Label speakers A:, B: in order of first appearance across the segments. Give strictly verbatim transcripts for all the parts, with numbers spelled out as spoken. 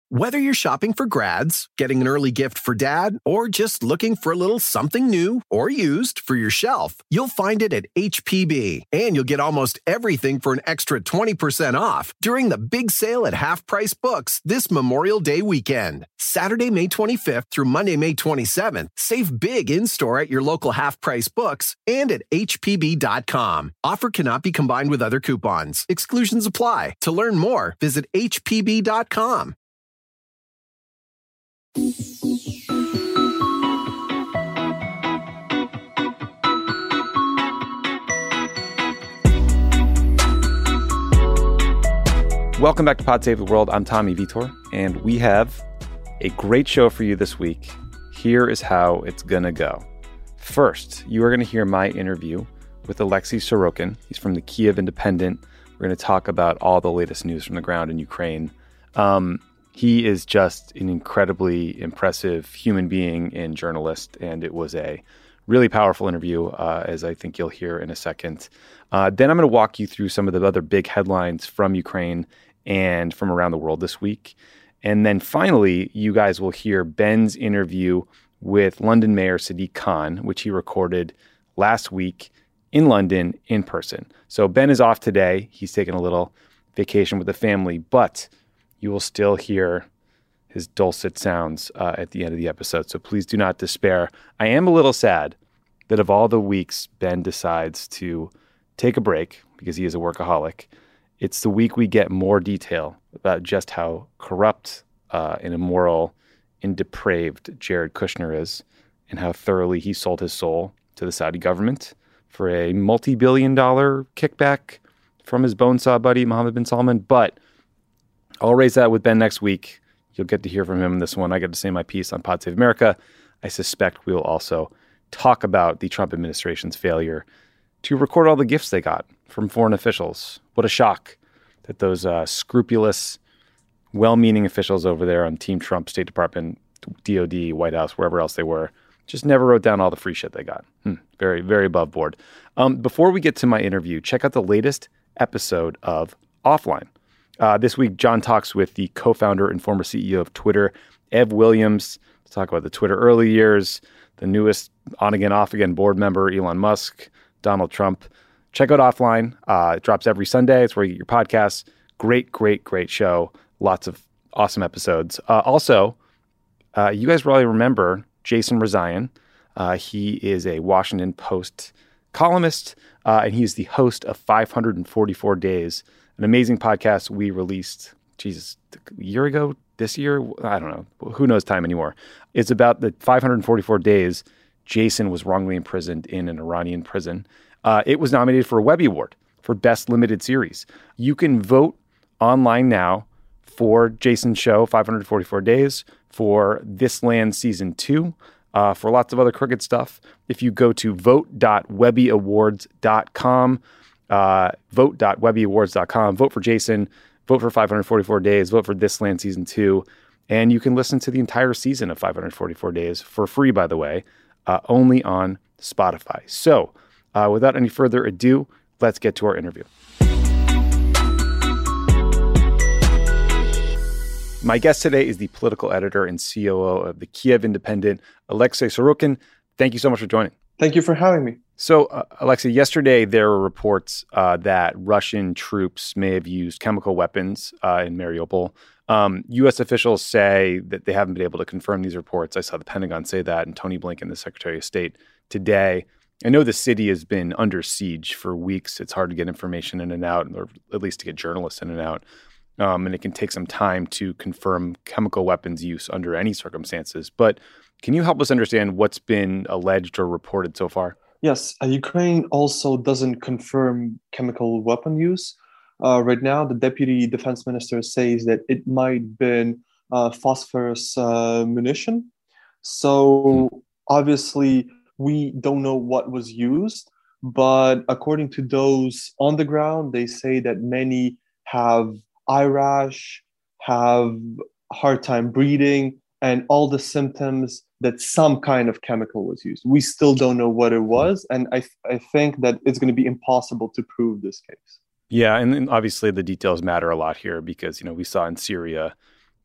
A: Whether you're shopping for grads, getting an early gift for dad, or just looking for a little something new or used for your shelf, you'll find it at H P B. And you'll get almost everything for an extra twenty percent off during the big sale at Half Price Books this Memorial Day weekend. Saturday, May twenty-fifth through Monday, May twenty-seventh. Save big in-store at your local Half Price Books and at H P B dot com. Offer cannot be combined with other coupons. Exclusions apply. To learn more, visit H P B dot com.
B: Welcome back to Pod Save the World. I'm Tommy Vitor, and we have a great show for you this week. Here is how it's gonna go. First, you are gonna hear my interview with Alexei Sorokin. He's from the Kyiv Independent. We're gonna talk about all the latest news from the ground in Ukraine. Um, he is just an incredibly impressive human being and journalist, and it was a really powerful interview, uh, as I think you'll hear in a second. Uh, then I'm going to walk you through some of the other big headlines from Ukraine and from around the world this week. And then finally, you guys will hear Ben's interview with London Mayor Sadiq Khan, which he recorded last week in London in person. So Ben is off today. He's taking a little vacation with the family, but you will still hear his dulcet sounds uh, at the end of the episode. So please do not despair. I am a little sad that of all the weeks Ben decides to take a break because he is a workaholic, it's the week we get more detail about just how corrupt uh, and immoral and depraved Jared Kushner is and how thoroughly he sold his soul to the Saudi government for a multi-billion dollar kickback from his bonesaw buddy, Mohammed bin Salman. But I'll raise that with Ben next week. You'll get to hear from him in this one. I get to say my piece on Pod Save America. I suspect we will also talk about the Trump administration's failure to record all the gifts they got from foreign officials. What a shock that those uh, scrupulous, well-meaning officials over there on Team Trump, State Department, D O D, White House, wherever else they were, just never wrote down all the free shit they got. Hmm, very, very above board. Um, before we get to my interview, check out the latest episode of Offline. Uh, this week, John talks with the co-founder and former C E O of Twitter, Ev Williams, to talk about the Twitter early years, the newest on-again, off-again board member, Elon Musk, Donald Trump. Check out Offline. Uh, it drops every Sunday. It's where you get your podcasts. Great, great, great show. Lots of awesome episodes. Uh, also, uh, you guys probably remember Jason Rezaian. Uh, he is a Washington Post columnist, uh, and he is the host of five hundred forty-four days, an amazing podcast we released, Jesus, a year ago, this year? I don't know. Who knows time anymore? It's about the five hundred forty-four days Jason was wrongly imprisoned in an Iranian prison. Uh, it was nominated for a Webby Award for Best Limited Series. You can vote online now for Jason's show, five hundred forty-four days, for This Land Season two, uh, for lots of other crooked stuff. If you go to vote dot webby awards dot com, Uh, vote dot webby awards dot com. Vote for Jason. Vote for five hundred forty-four days. Vote for This Land Season two. And you can listen to the entire season of five hundred forty-four days for free, by the way, uh, only on Spotify. So uh, without any further ado, let's get to our interview. My guest today is the political editor and C O O of the Kyiv Independent, Alexei Sorokin. Thank you so much for joining.
C: Thank you for having me.
B: So, uh, Alexei, yesterday there were reports uh, that Russian troops may have used chemical weapons uh, in Mariupol. Um, U S officials say that they haven't been able to confirm these reports. I saw the Pentagon say that, and Tony Blinken, the Secretary of State, today. I know the city has been under siege for weeks. It's hard to get information in and out, or at least to get journalists in and out. Um, and it can take some time to confirm chemical weapons use under any circumstances. But can you help us understand what's been alleged or reported so far?
C: Yes, uh, Ukraine also doesn't confirm chemical weapon use. Uh, right now, the deputy defense minister says that it might have been uh, phosphorus uh, munition. So hmm. obviously, we don't know what was used. But according to those on the ground, they say that many have eye rash, have a hard time breathing, and all the symptoms that some kind of chemical was used. We still don't know what it was, and I I think that it's going to be impossible to prove this case.
B: Yeah, and, and obviously the details matter a lot here because, you know, we saw in Syria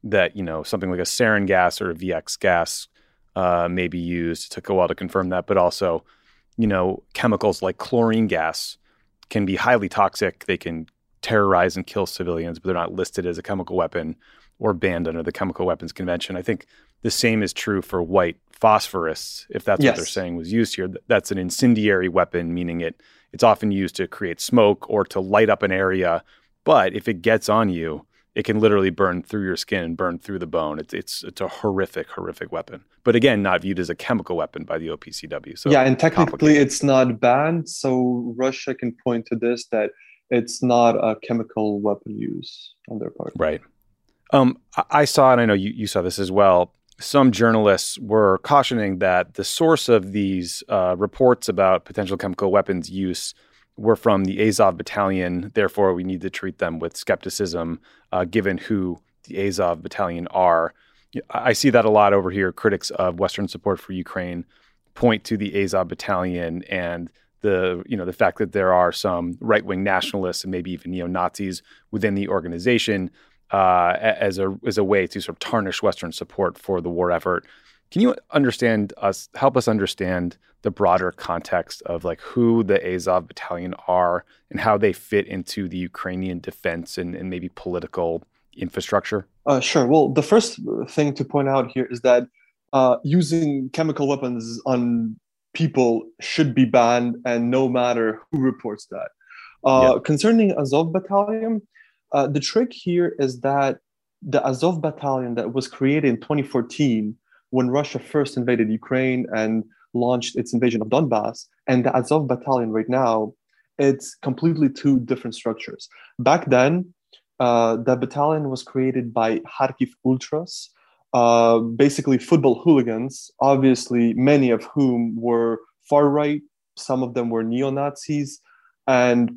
B: that, you know, something like a sarin gas or a V X gas uh, may be used. It took a while to confirm that, but also, you know, chemicals like chlorine gas can be highly toxic. They can terrorize and kill civilians, but they're not listed as a chemical weapon or banned under the Chemical Weapons Convention. I think the same is true for white phosphorus, if that's
C: Yes.
B: what they're saying was used here. That's an incendiary weapon, meaning it it's often used to create smoke or to light up an area. But if it gets on you, it can literally burn through your skin and burn through the bone. It's it's it's a horrific, horrific weapon. But again, not viewed as a chemical weapon by the O P C W. So
C: yeah, and technically it's not banned. So Russia can point to this, that it's not a chemical weapon use on their part.
B: Right. Um, I, I saw, and I know you, you saw this as well, some journalists were cautioning that the source of these uh, reports about potential chemical weapons use were from the Azov Battalion. Therefore, we need to treat them with skepticism, uh, given who the Azov Battalion are. I see that a lot over here. Critics of Western support for Ukraine point to the Azov Battalion and the, you know, the fact that there are some right-wing nationalists and maybe even neo-Nazis within the organization uh, as a as a way to sort of tarnish Western support for the war effort. Can you understand us, help us understand the broader context of like who the Azov Battalion are and how they fit into the Ukrainian defense and, and maybe political infrastructure?
C: Uh, sure. Well, the first thing to point out here is that uh, using chemical weapons on people should be banned, and no matter who reports that. Uh, yep. Concerning Azov Battalion, uh, the trick here is that the Azov Battalion that was created in twenty fourteen, when Russia first invaded Ukraine and launched its invasion of Donbass, and the Azov Battalion right now, it's completely two different structures. Back then, uh, the battalion was created by Kharkiv Ultras, uh, basically football hooligans, obviously many of whom were far-right, some of them were neo-Nazis, and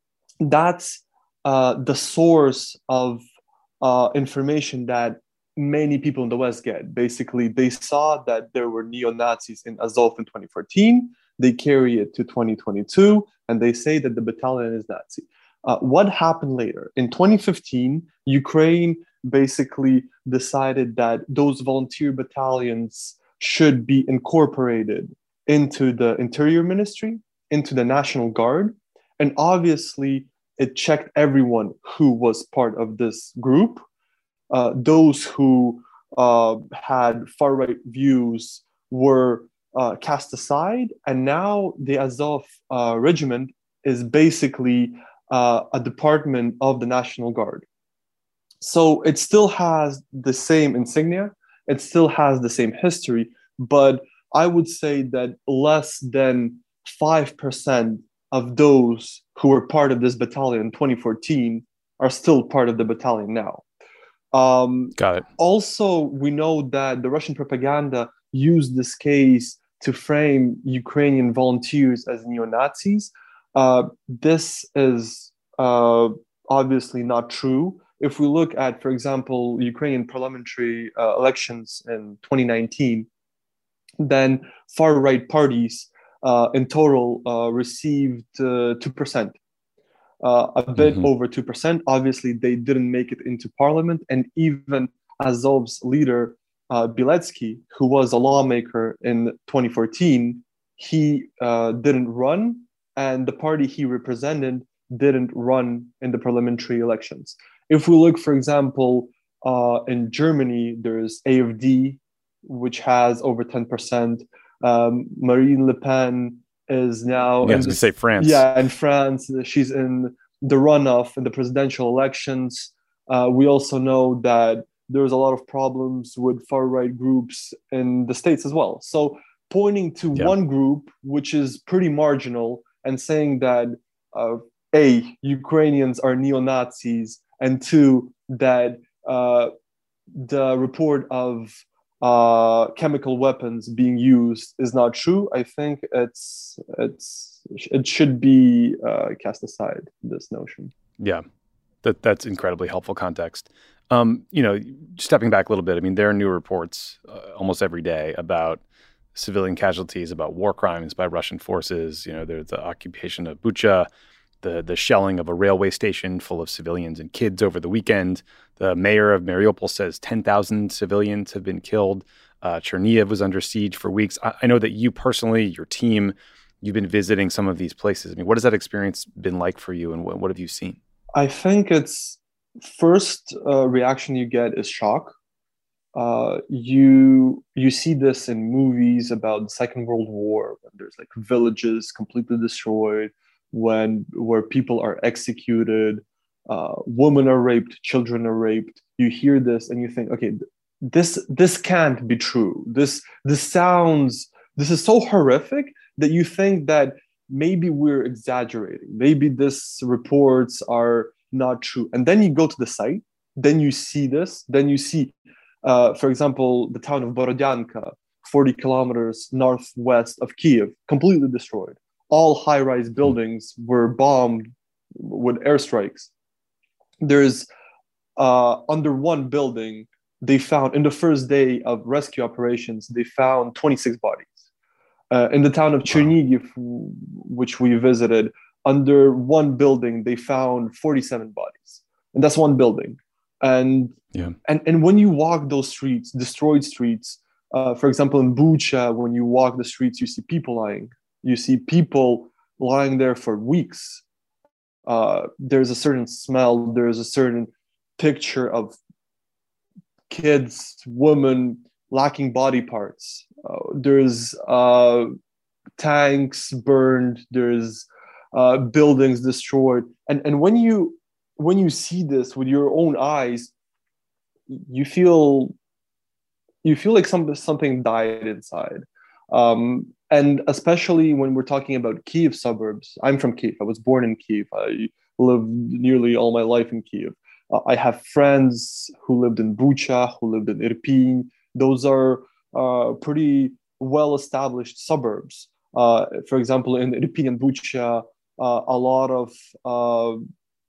C: that's uh, the source of uh, information that many people in the West get. Basically, they saw that there were neo-Nazis in Azov in twenty fourteen. They carry it to twenty twenty-two, and they say that the battalion is Nazi. Uh, what happened later? In twenty fifteen, Ukraine basically decided that those volunteer battalions should be incorporated into the Interior Ministry, into the National Guard. And obviously, it checked everyone who was part of this group. Uh, those who uh, had far-right views were uh, cast aside, and now the Azov uh, regiment is basically uh, a department of the National Guard. So it still has the same insignia, it still has the same history, but I would say that less than five percent of those who were part of this battalion in twenty fourteen are still part of the battalion now. Um,
B: Got it.
C: Also, we know that the Russian propaganda used this case to frame Ukrainian volunteers as neo-Nazis. Uh, this is uh, obviously not true. If we look at, for example, Ukrainian parliamentary uh, elections in twenty nineteen, then far-right parties uh, in total uh, received uh, two percent. Uh, a bit mm-hmm. over two percent. Obviously, they didn't make it into parliament. And even Azov's leader, uh, Biletsky, who was a lawmaker in twenty fourteen, he uh, didn't run. And the party he represented didn't run in the parliamentary elections. If we look, for example, uh, in Germany, there's A F D, which has over ten percent. Um, Marine Le Pen is now...
B: Yeah, I was going to say France.
C: Yeah, in France. She's in the runoff in the presidential elections. Uh, we also know that there's a lot of problems with far-right groups in the States as well. So pointing to yeah. one group, which is pretty marginal, and saying that, uh, A, Ukrainians are neo-Nazis, and two, that uh, the report of uh, chemical weapons being used is not true, I think it's it's it should be uh, cast aside, this notion.
B: Yeah, that that's incredibly helpful context. Um, you know, stepping back a little bit, I mean, there are new reports uh, almost every day about civilian casualties, about war crimes by Russian forces. You know, there's the occupation of Bucha. the the shelling of a railway station full of civilians and kids over the weekend. The mayor of Mariupol says ten thousand civilians have been killed. Uh, Chernihiv was under siege for weeks. I, I know that you personally, your team, you've been visiting some of these places. I mean, what has that experience been like for you, and what, what have you seen?
C: I think it's first uh, reaction you get is shock. Uh, you you see this in movies about the Second World War, when there's like villages completely destroyed, when where people are executed, uh, women are raped, children are raped. You hear this and you think, okay, this this can't be true. This this sounds this is so horrific that you think that maybe we're exaggerating. Maybe these reports are not true. And then you go to the site, then you see this, then you see. Uh, for example, the town of Borodyanka, forty kilometers northwest of Kiev, completely destroyed. All high-rise buildings were bombed with airstrikes. There's, uh, under one building, they found, in the first day of rescue operations, they found twenty-six bodies. Uh, in the town of Chernihiv, which we visited, under one building, they found forty-seven bodies. And that's one building. And yeah. and and when you walk those streets, destroyed streets, uh, for example, in Bucha, when you walk the streets, you see people lying. You see people lying there for weeks. Uh, there's a certain smell. There's a certain picture of kids, women lacking body parts. Uh, there's uh, tanks burned. There's uh, buildings destroyed. And and when you when you see this with your own eyes, you feel you feel like some, something died inside. Um, and especially when we're talking about Kiev suburbs. I'm from Kiev. I was born in Kiev. I lived nearly all my life in Kiev. Uh, I have friends who lived in Bucha, who lived in Irpin. Those are uh, pretty well-established suburbs. Uh, for example, in Irpin and Bucha, uh, a lot of uh,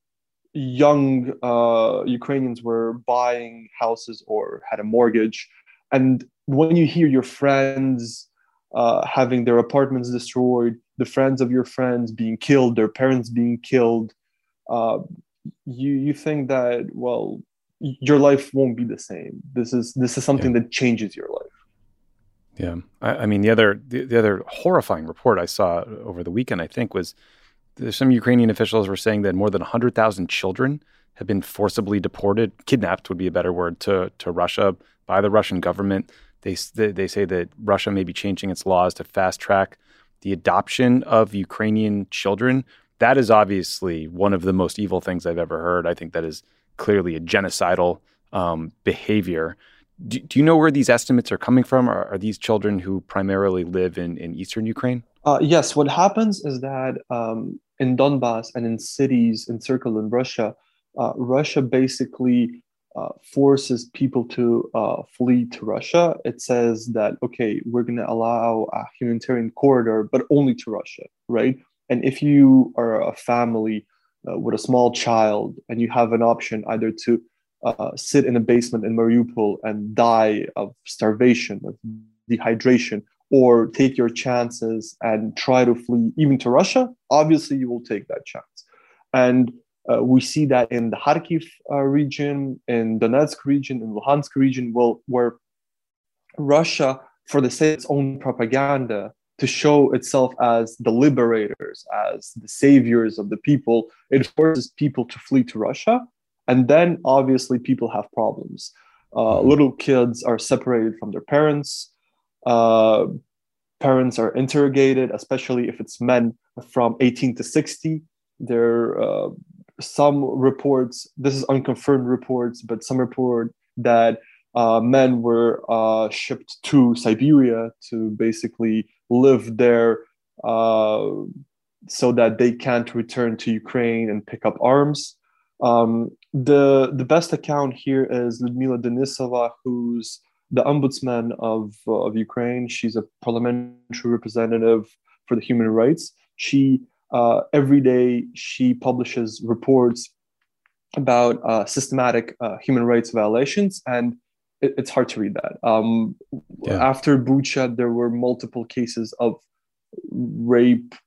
C: young uh, Ukrainians were buying houses or had a mortgage. And when you hear your friends uh, having their apartments destroyed, the friends of your friends being killed, their parents being killed, uh, you you think that, well, your life won't be the same. This is this is something yeah. that changes your life.
B: Yeah, I, I mean the other the, the other horrifying report I saw over the weekend, I think, was some Ukrainian officials were saying that more than one hundred thousand children have been forcibly deported, kidnapped would be a better word, to to Russia by the Russian government. They they say that Russia may be changing its laws to fast track the adoption of Ukrainian children. That is obviously one of the most evil things I've ever heard. I think that is clearly a genocidal um, behavior. Do, do you know where these estimates are coming from? Are, are these children who primarily live in, in eastern Ukraine?
C: Uh, yes, what happens is that um, in Donbass and in cities encircled in Russia, uh, Russia basically uh, forces people to uh, flee to Russia. It says that, okay, we're going to allow a humanitarian corridor, but only to Russia, right? And if you are a family uh, with a small child and you have an option either to uh, sit in a basement in Mariupol and die of starvation, of dehydration, or take your chances and try to flee even to Russia, obviously you will take that chance. And uh, we see that in the Kharkiv uh, region, in Donetsk region, in Luhansk region, well, where Russia, for the sake of its own propaganda, to show itself as the liberators, as the saviors of the people, it forces people to flee to Russia. And then obviously people have problems. Uh, little kids are separated from their parents. Uh, parents are interrogated, especially if it's men from eighteen to sixty. There are uh, some reports, this is unconfirmed reports, but some report that uh, men were uh, shipped to Siberia to basically live there uh, so that they can't return to Ukraine and pick up arms. Um, the, the best account here is Lyudmila Denisova, who's the ombudsman of, uh, of Ukraine. She's a parliamentary representative for the human rights. She, uh, every day, she publishes reports about uh, systematic uh, human rights violations, and it, it's hard to read that. Um, yeah. After Bucha, there were multiple cases of rape,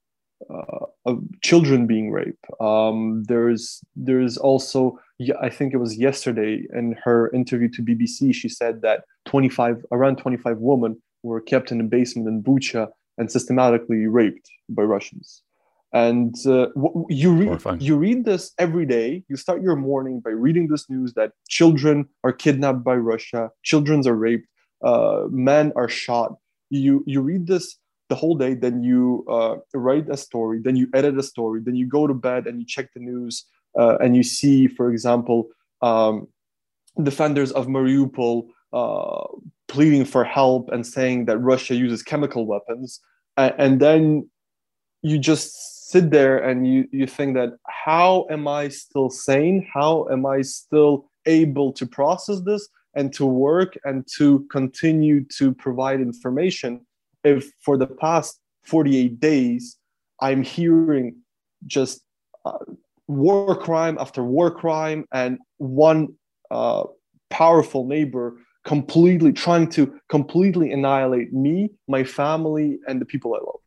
C: uh, of children being raped. Um, there's there's also, I think it was yesterday in her interview to B B C, she said that twenty-five around twenty-five women were kept in a basement in Bucha and systematically raped by Russians. And uh, you read you read this every day. You start your morning by reading this news that children are kidnapped by Russia, children are raped, uh, men are shot. You you read this the whole day, then you uh, write a story, then you edit a story, then you go to bed and you check the news, uh, and you see, for example, um, defenders of Mariupol uh, pleading for help and saying that Russia uses chemical weapons, and, and then you just sit there and you you think that, how am I still sane? How am I still able to process this and to work and to continue to provide information if for the past forty-eight days I'm hearing just uh, war crime after war crime, and one uh, powerful neighbor completely trying to completely annihilate me, my family, and the people I love.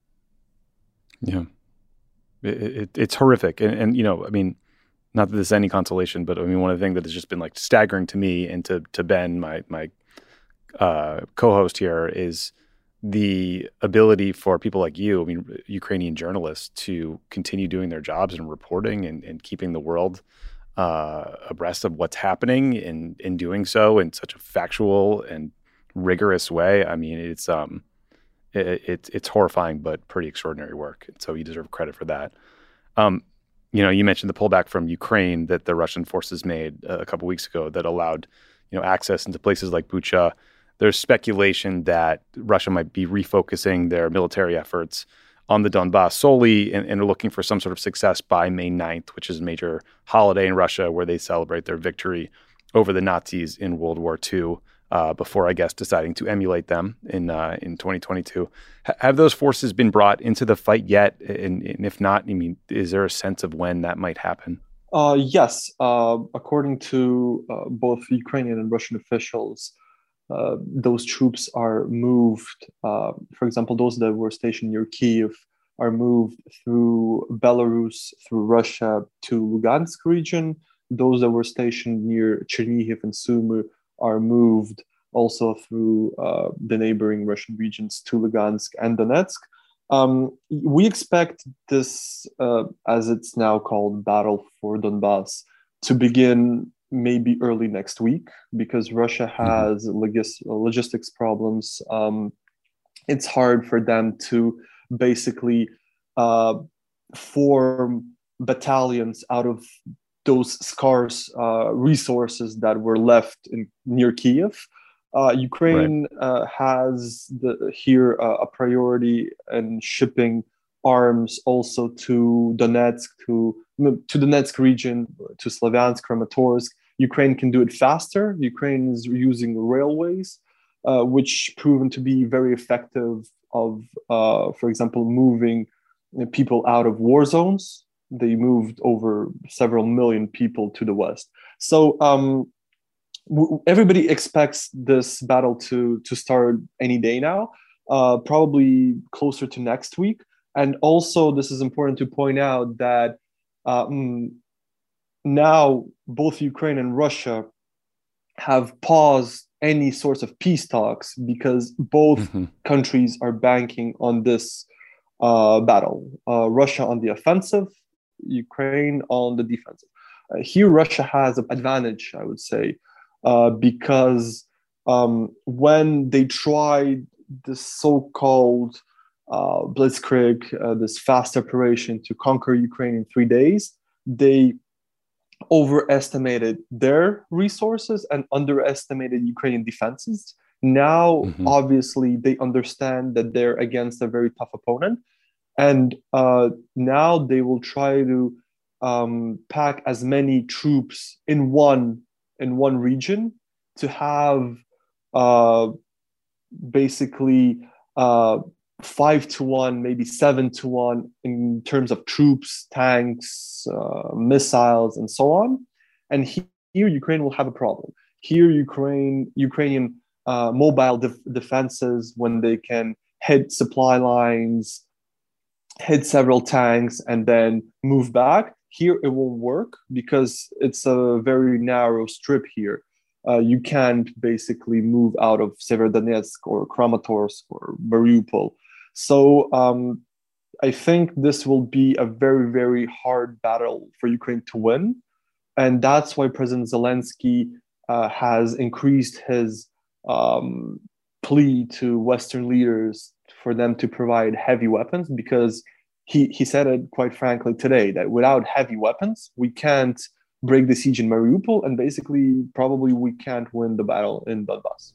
B: Yeah, it, it, it's horrific. And, and, you know, I mean, not that this is any consolation, but I mean, one of the things that has just been like staggering to me and to, to Ben, my, my uh, co-host here, is the ability for people like you, I mean, Ukrainian journalists, to continue doing their jobs and reporting and, and keeping the world uh, abreast of what's happening, and in doing so in such a factual and rigorous way. I mean, it's um, it, it, it's horrifying, but pretty extraordinary work. And so you deserve credit for that. Um, you know, you mentioned the pullback from Ukraine that the Russian forces made a couple weeks ago that allowed, you know, access into places like Bucha. There's speculation that Russia might be refocusing their military efforts on the Donbass solely, and, and are looking for some sort of success by May ninth, which is a major holiday in Russia where they celebrate their victory over the Nazis in World War Two, uh, before, I guess, deciding to emulate them in uh, in twenty twenty-two. H- have those forces been brought into the fight yet? And, and if not, I mean, is there a sense of when that might happen?
C: Uh, yes. Uh, according to uh, both Ukrainian and Russian officials, Uh, those troops are moved. Uh, for example, those that were stationed near Kyiv are moved through Belarus, through Russia to Lugansk region. Those that were stationed near Chernihiv and Sumy are moved also through uh, the neighboring Russian regions to Lugansk and Donetsk. Um, we expect this, uh, as it's now called, battle for Donbass, to begin maybe early next week, because Russia has mm-hmm. logis- logistics problems. Um, it's hard for them to basically uh, form battalions out of those scarce uh, resources that were left in, near Kyiv. Uh, Ukraine right. uh, has the, here uh, a priority in shipping arms also to Donetsk, to to the Donetsk region, to Slavyansk, Kramatorsk. Ukraine can do it faster. Ukraine is using railways, uh, which proven to be very effective of, uh, for example, moving people out of war zones. They moved over several million people to the west. So um, w- everybody expects this battle to, to start any day now, uh, probably closer to next week. And also, this is important to point out that um, now both Ukraine and Russia have paused any sorts of peace talks, because both mm-hmm. countries are banking on this uh, battle. Uh, Russia on the offensive, Ukraine on the defensive. Uh, here, Russia has an advantage, I would say, uh, because um, when they tried this so-called uh, blitzkrieg, uh, this fast operation to conquer Ukraine in three days, they overestimated their resources and underestimated Ukrainian defenses. Now, mm-hmm. obviously, they understand that they're against a very tough opponent. And uh, now they will try to um, pack as many troops in one, in one region to have uh, basically uh, five to one, maybe seven to one in terms of troops, tanks, uh, missiles, and so on. And he, here, Ukraine will have a problem. Here, Ukraine, Ukrainian uh, mobile def- defenses, when they can hit supply lines, hit several tanks and then move back. Here it won't work because it's a very narrow strip here. Uh, you can't basically move out of Severodonetsk or Kramatorsk or Mariupol. So um, I think this will be a very, very hard battle for Ukraine to win. And that's why President Zelensky uh, has increased his um, plea to Western leaders for them to provide heavy weapons, because he, he said it quite frankly today that without heavy weapons, we can't break the siege in Mariupol, and basically probably we can't win the battle in Donbass.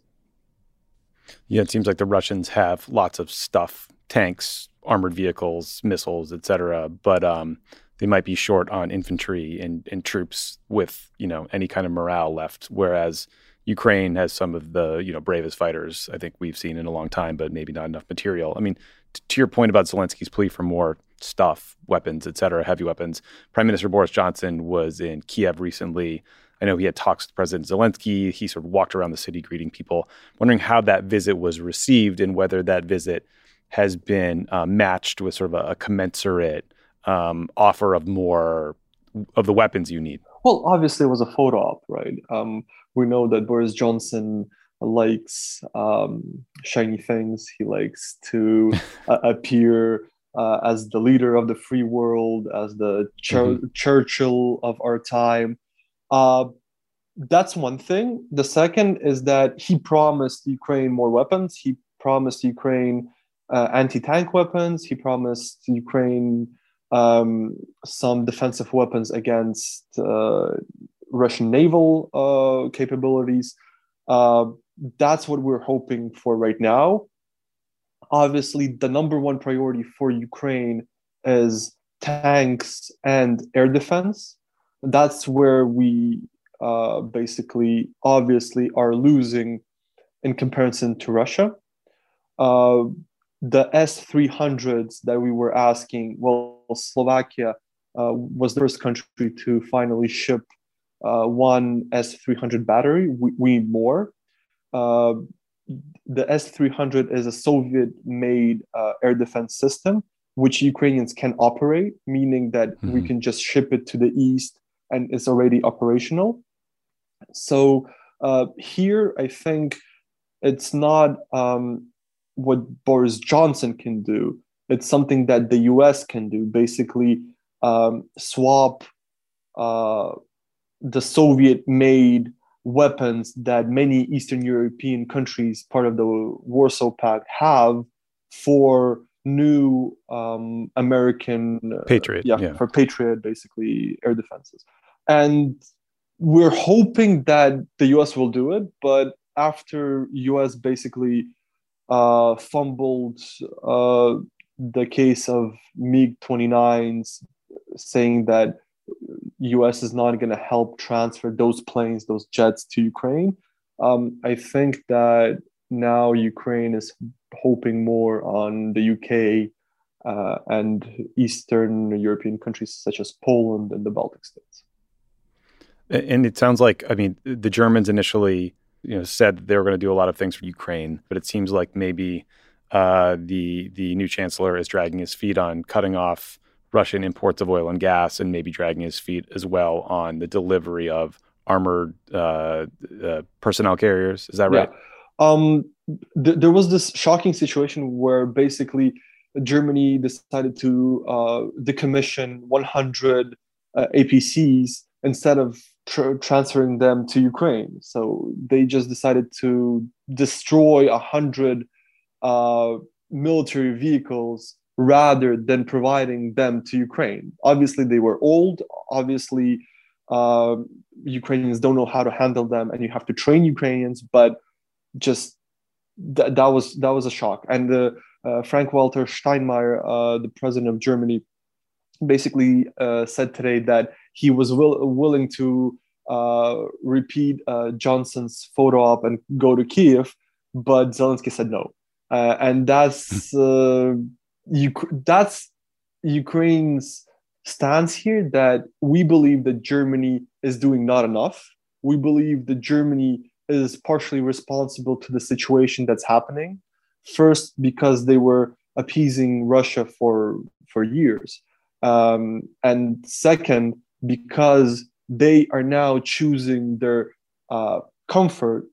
B: Yeah, it seems like the Russians have lots of stuff, tanks, armored vehicles, missiles, et cetera, but um, they might be short on infantry and, and troops with, you know, any kind of morale left, whereas Ukraine has some of the, you know, bravest fighters I think we've seen in a long time, but maybe not enough material. I mean, t- to your point about Zelensky's plea for more stuff, weapons, et cetera, heavy weapons, Prime Minister Boris Johnson was in Kiev recently. I know he had talks with President Zelensky. He sort of walked around the city greeting people. Wondering how that visit was received and whether that visit has been uh, matched with sort of a, a commensurate um, offer of more of the weapons you need.
C: Well, obviously it was a photo op, right? Um, we know that Boris Johnson likes um, shiny things. He likes to uh, appear uh, as the leader of the free world, as the Ch- mm-hmm. Churchill of our time. Uh, that's one thing. The second is that he promised Ukraine more weapons. He promised Ukraine uh, anti-tank weapons. He promised Ukraine um, some defensive weapons against uh, Russian naval uh, capabilities. Uh, that's what we're hoping for right now. Obviously, the number one priority for Ukraine is tanks and air defense. That's where we uh, basically, obviously, are losing in comparison to Russia. Uh, the S three hundreds that we were asking, well, Slovakia uh, was the first country to finally ship uh, one S three hundred battery. We, we need more. Uh, the S three hundred is a Soviet-made uh, air defense system, which Ukrainians can operate, meaning that mm-hmm. we can just ship it to the east and it's already operational. So uh, here, I think it's not um, what Boris Johnson can do. It's something that the U S can do, basically um, swap uh, the Soviet-made weapons that many Eastern European countries, part of the Warsaw Pact, have for new um, American uh,
B: Patriot,
C: yeah,
B: yeah,
C: for Patriot, basically air defenses. And we're hoping that the U S will do it, but after U S basically uh, fumbled uh, the case of MiG twenty-nines, saying that U S is not going to help transfer those planes, those jets to Ukraine. Um, I think that now Ukraine is hoping more on the U K uh, and Eastern European countries such as Poland and the Baltic states.
B: And it sounds like, I mean, the Germans initially, you know, said that they were going to do a lot of things for Ukraine, but it seems like maybe uh, the the new chancellor is dragging his feet on cutting off Russian imports of oil and gas, and maybe dragging his feet as well on the delivery of armored uh, uh, personnel carriers. Is that right?
C: Yeah. Um, th- there was this shocking situation where basically Germany decided to uh, decommission one hundred uh, A P Cs instead of tr- transferring them to Ukraine. So they just decided to destroy one hundred uh, military vehicles rather than providing them to Ukraine. Obviously, they were old. Obviously, uh, Ukrainians don't know how to handle them, and you have to train Ukrainians. But just th- that was that was a shock. And uh, uh, Frank-Walter Steinmeier, uh, the president of Germany, basically uh, said today that he was will- willing to uh, repeat uh, Johnson's photo op and go to Kiev, but Zelensky said no, uh, and that's. Uh, Uk- that's Ukraine's stance here, that we believe that Germany is doing not enough. We believe that Germany is partially responsible to the situation that's happening. First, because they were appeasing Russia for for years. Um, and second, because they are now choosing their uh, comfort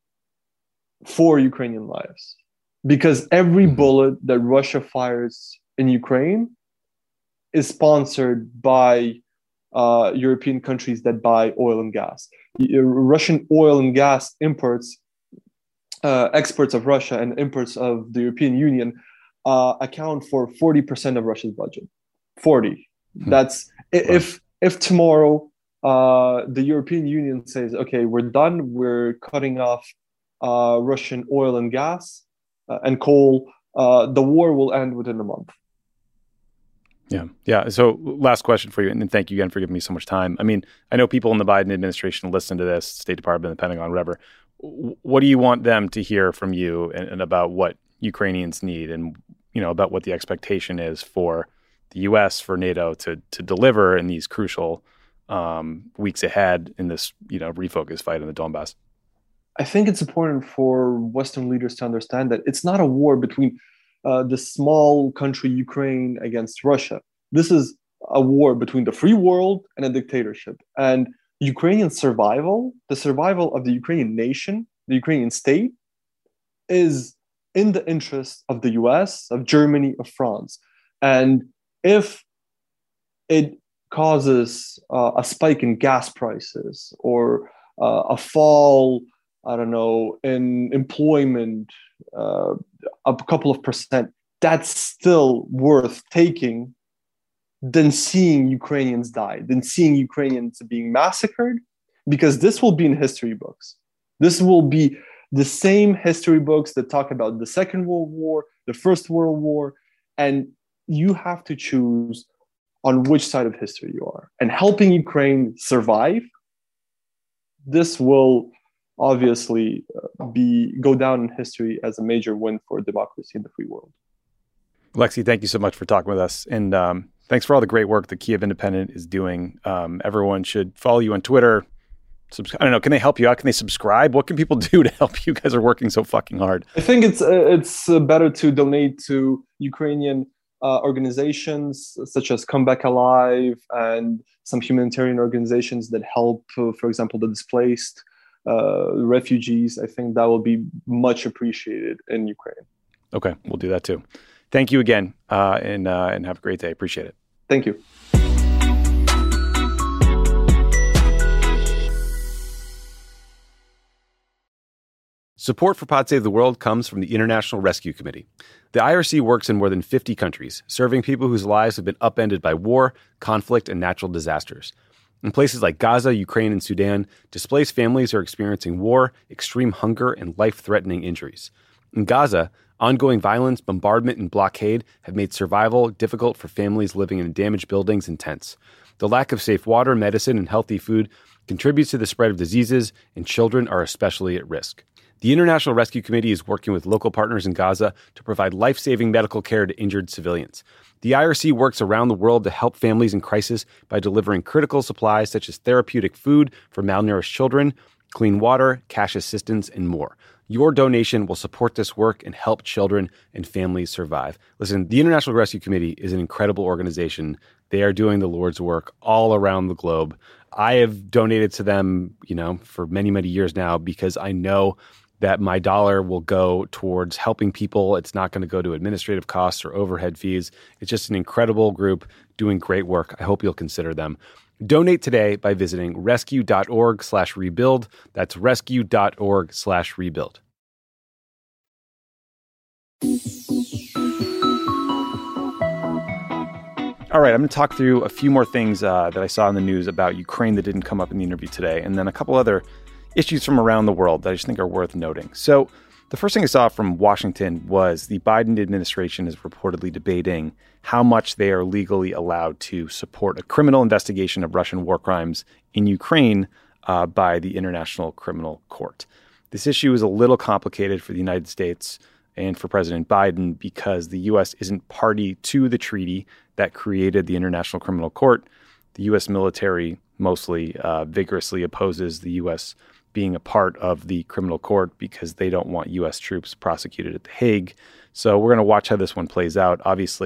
C: for Ukrainian lives. Because every bullet that Russia fires in Ukraine is sponsored by uh, European countries that buy oil and gas. Russian oil and gas imports, uh, exports of Russia and imports of the European Union uh, account for forty percent of Russia's budget. forty. Hmm. That's right. if if tomorrow uh, the European Union says, okay, we're done, we're cutting off uh, Russian oil and gas uh, and coal, uh, the war will end within a month.
B: Yeah. Yeah. So last question for you, and thank you again for giving me so much time. I mean, I know people in the Biden administration listen to this, State Department, the Pentagon, whatever. What do you want them to hear from you and, and about what Ukrainians need and, you know, about what the expectation is for the U S, for NATO to to deliver in these crucial um, weeks ahead in this, you know, refocus fight in the Donbass?
C: I think it's important for Western leaders to understand that it's not a war between Uh, the small country Ukraine against Russia. This is a war between the free world and a dictatorship. And Ukrainian survival, the survival of the Ukrainian nation, the Ukrainian state, is in the interest of the U S, of Germany, of France. And if it causes uh, a spike in gas prices or uh, a fall, I don't know, in employment, uh, a couple of percent, that's still worth taking than seeing Ukrainians die, than seeing Ukrainians being massacred, because this will be in history books. This will be the same history books that talk about the Second World War, the First World War, and you have to choose on which side of history you are. And helping Ukraine survive, this will obviously uh, be go down in history as a major win for democracy in the free world.
B: Alexei, thank you so much for talking with us. And um, thanks for all the great work the Kiev Independent is doing. Um, everyone should follow you on Twitter. Subs- I don't know. Can they help you out? Can they subscribe? What can people do to help you? You guys are working so fucking hard.
C: I think it's uh, it's uh, better to donate to Ukrainian uh, organizations such as Come Back Alive and some humanitarian organizations that help, uh, for example, the displaced, Uh, refugees. I think that will be much appreciated in Ukraine.
B: Okay, we'll do that too. Thank you again, uh, and uh, and have a great day. Appreciate it.
C: Thank you.
B: Support for Pod Save the World comes from the International Rescue Committee. The I R C works in more than fifty countries, serving people whose lives have been upended by war, conflict, and natural disasters. In places like Gaza, Ukraine, and Sudan, displaced families are experiencing war, extreme hunger, and life-threatening injuries. In Gaza, ongoing violence, bombardment, and blockade have made survival difficult for families living in damaged buildings and tents. The lack of safe water, medicine, and healthy food contributes to the spread of diseases, and children are especially at risk. The International Rescue Committee is working with local partners in Gaza to provide life-saving medical care to injured civilians. The I R C works around the world to help families in crisis by delivering critical supplies such as therapeutic food for malnourished children, clean water, cash assistance, and more. Your donation will support this work and help children and families survive. Listen, the International Rescue Committee is an incredible organization. They are doing the Lord's work all around the globe. I have donated to them, you know, for many, many years now because I know that my dollar will go towards helping people. It's not going to go to administrative costs or overhead fees. It's just an incredible group doing great work. I hope you'll consider them. Donate today by visiting rescue.org slash rebuild. That's rescue.org slash rebuild. All right, I'm going to talk through a few more things uh, that I saw in the news about Ukraine that didn't come up in the interview today, and then a couple other issues from around the world that I just think are worth noting. So the first thing I saw from Washington was the Biden administration is reportedly debating how much they are legally allowed to support a criminal investigation of Russian war crimes in Ukraine uh, by the International Criminal Court. This issue is a little complicated for the United States and for President Biden because the U S isn't party to the treaty that created the International Criminal Court. The U S military mostly uh, vigorously opposes the U S being a part of the criminal court because they don't want U S troops prosecuted at The Hague. So we're going to watch how this one plays out. Obviously,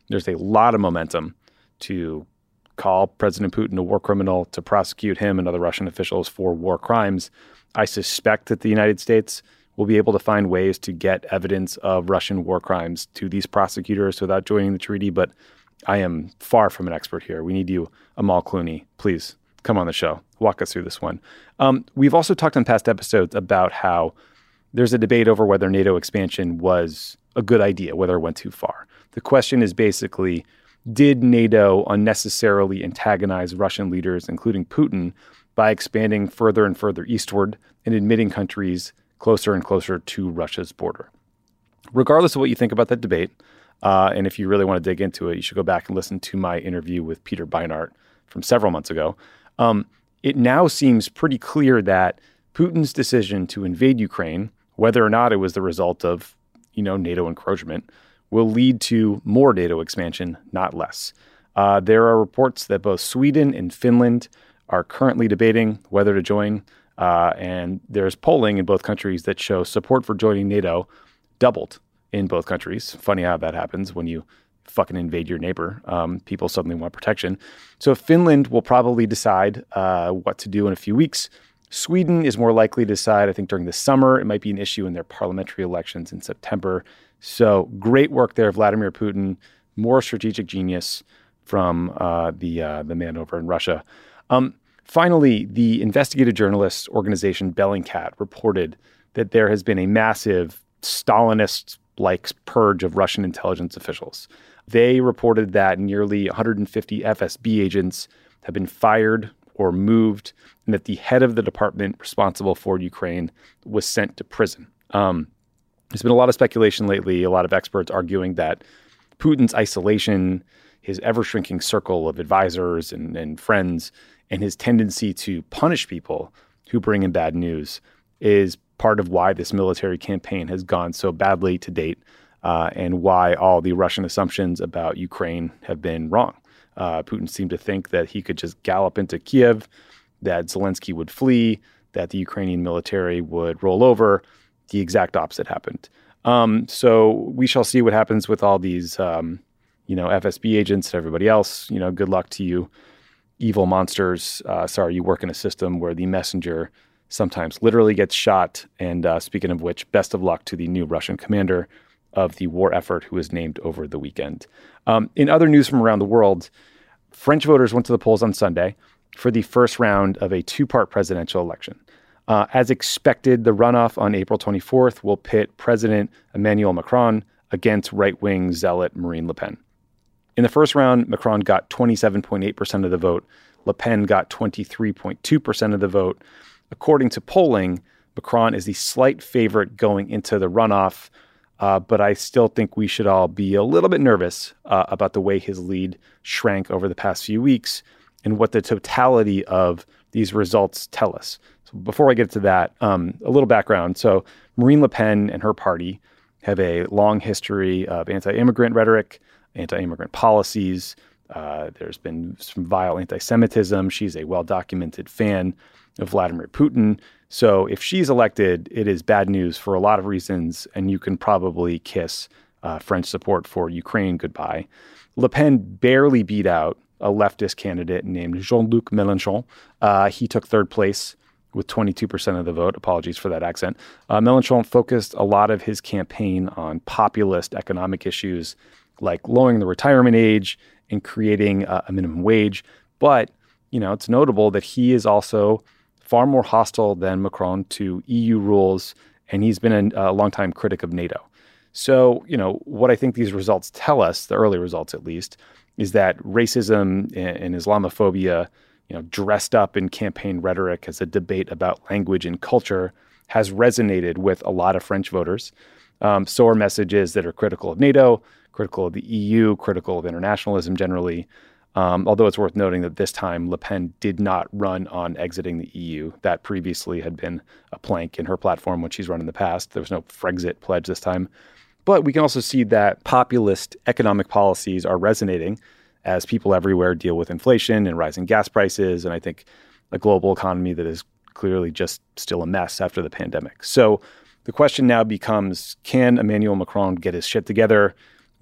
B: there's a lot of momentum to call President Putin a war criminal, to prosecute him and other Russian officials for war crimes. I suspect that the United States will be able to find ways to get evidence of Russian war crimes to these prosecutors without joining the treaty, but I am far from an expert here. We need you, Amal Clooney. Please come on the show. Walk us through this one. Um, we've also talked in past episodes about how there's a debate over whether NATO expansion was a good idea, whether it went too far. The question is basically, did NATO unnecessarily antagonize Russian leaders, including Putin, by expanding further and further eastward and admitting countries closer and closer to Russia's border? Regardless of what you think about that debate, uh, and if you really want to dig into it, you should go back and listen to my interview with Peter Beinart from several months ago. Um, it now seems pretty clear that Putin's decision to invade Ukraine, whether or not it was the result of, you know, NATO encroachment, will lead to more NATO expansion, not less. Uh, there are reports that both Sweden and Finland are currently debating whether to join, uh, and there's polling in both countries that show support for joining NATO doubled in both countries. Funny how that happens when you fucking invade your neighbor. Um, people suddenly want protection. So Finland will probably decide uh, what to do in a few weeks. Sweden is more likely to decide, I think, during the summer. It might be an issue in their parliamentary elections in September. So great work there, Vladimir Putin. More strategic genius from uh, the uh, the man over in Russia. Um, finally, the investigative journalist organization Bellingcat reported that there has been a massive Stalinist-like purge of Russian intelligence officials. They reported that nearly one hundred fifty F S B agents have been fired or moved, and that the head of the department responsible for Ukraine was sent to prison. Um, there's been a lot of speculation lately, a lot of experts arguing that Putin's isolation, his ever-shrinking circle of advisors and, and friends, and his tendency to punish people who bring him bad news is part of why this military campaign has gone so badly to date, uh, and why all the Russian assumptions about Ukraine have been wrong. Uh, Putin seemed to think that he could just gallop into Kiev, that Zelensky would flee, that the Ukrainian military would roll over. The exact opposite happened. Um, so we shall see what happens with all these, um, you know, F S B agents and everybody else. You know, good luck to you, evil monsters. Uh, sorry, you work in a system where the messenger sometimes literally gets shot. And uh, speaking of which, best of luck to the new Russian commander of the war effort who was named over the weekend. Um, in other news from around the world, French voters went to the polls on Sunday for the first round of a two-part presidential election. Uh, as expected, the runoff on April twenty-fourth will pit President Emmanuel Macron against right-wing zealot Marine Le Pen. In the first round, Macron got twenty-seven point eight percent of the vote. Le Pen got twenty-three point two percent of the vote. According to polling, Macron is the slight favorite going into the runoff, uh, but I still think we should all be a little bit nervous uh, about the way his lead shrank over the past few weeks and what the totality of these results tell us. So before I get to that, um, a little background. So Marine Le Pen and her party have a long history of anti-immigrant rhetoric, anti-immigrant policies. Uh, there's been some vile anti-Semitism. She's a well-documented fan of Vladimir Putin. So if she's elected, it is bad news for a lot of reasons, and you can probably kiss uh, French support for Ukraine goodbye. Le Pen barely beat out a leftist candidate named Jean-Luc Mélenchon. Uh, he took third place with twenty-two percent of the vote. Apologies for that accent. Uh, Mélenchon focused a lot of his campaign on populist economic issues like lowering the retirement age and creating uh, a minimum wage. But, you know, it's notable that he is also far more hostile than Macron to E U rules, and he's been a, a longtime critic of NATO. So, you know, what I think these results tell us, the early results at least, is that racism and, and Islamophobia, you know, dressed up in campaign rhetoric as a debate about language and culture, has resonated with a lot of French voters. Um, so are messages that are critical of NATO, critical of the E U, critical of internationalism generally. Um, although it's worth noting that this time Le Pen did not run on exiting the E U. That previously had been a plank in her platform when she's run in the past. There was no Frexit pledge this time. But we can also see that populist economic policies are resonating as people everywhere deal with inflation and rising gas prices, and I think a global economy that is clearly just still a mess after the pandemic. So the question now becomes, can Emmanuel Macron get his shit together,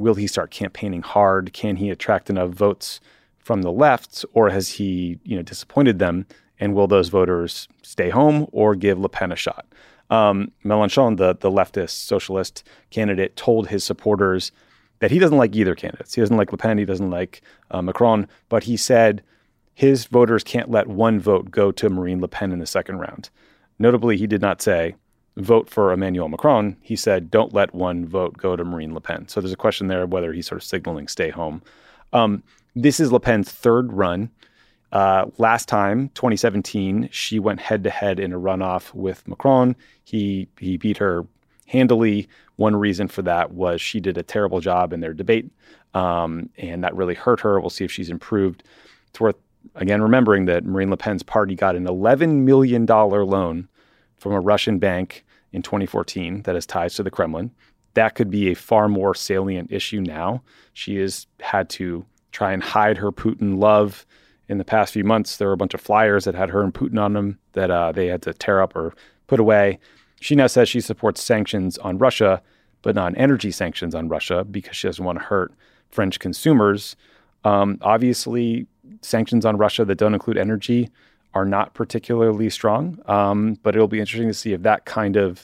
B: Will he start campaigning hard? Can he attract enough votes from the left, or has he, you know, disappointed them? And will those voters stay home or give Le Pen a shot? Um, Mélenchon, the, the leftist socialist candidate, told his supporters that he doesn't like either candidates. He doesn't like Le Pen. He doesn't like uh, Macron. But he said his voters can't let one vote go to Marine Le Pen in the second round. Notably, he did not say, vote for Emmanuel Macron. He said, don't let one vote go to Marine Le Pen. So there's a question there of whether he's sort of signaling stay home. Um, this is Le Pen's third run. Uh, last time, twenty seventeen, she went head-to-head in a runoff with Macron. He he beat her handily. One reason for that was she did a terrible job in their debate, um, and that really hurt her. We'll see if she's improved. It's worth, again, remembering that Marine Le Pen's party got an eleven million dollars loan from a Russian bank in twenty fourteen that has ties to the Kremlin. That could be a far more salient issue now. She has had to try and hide her Putin love. In the past few months, there were a bunch of flyers that had her and Putin on them that uh, they had to tear up or put away. She now says she supports sanctions on Russia, but not energy sanctions on Russia because she doesn't want to hurt French consumers. Um, obviously, sanctions on Russia that don't include energy are not particularly strong, um, but it'll be interesting to see if that kind of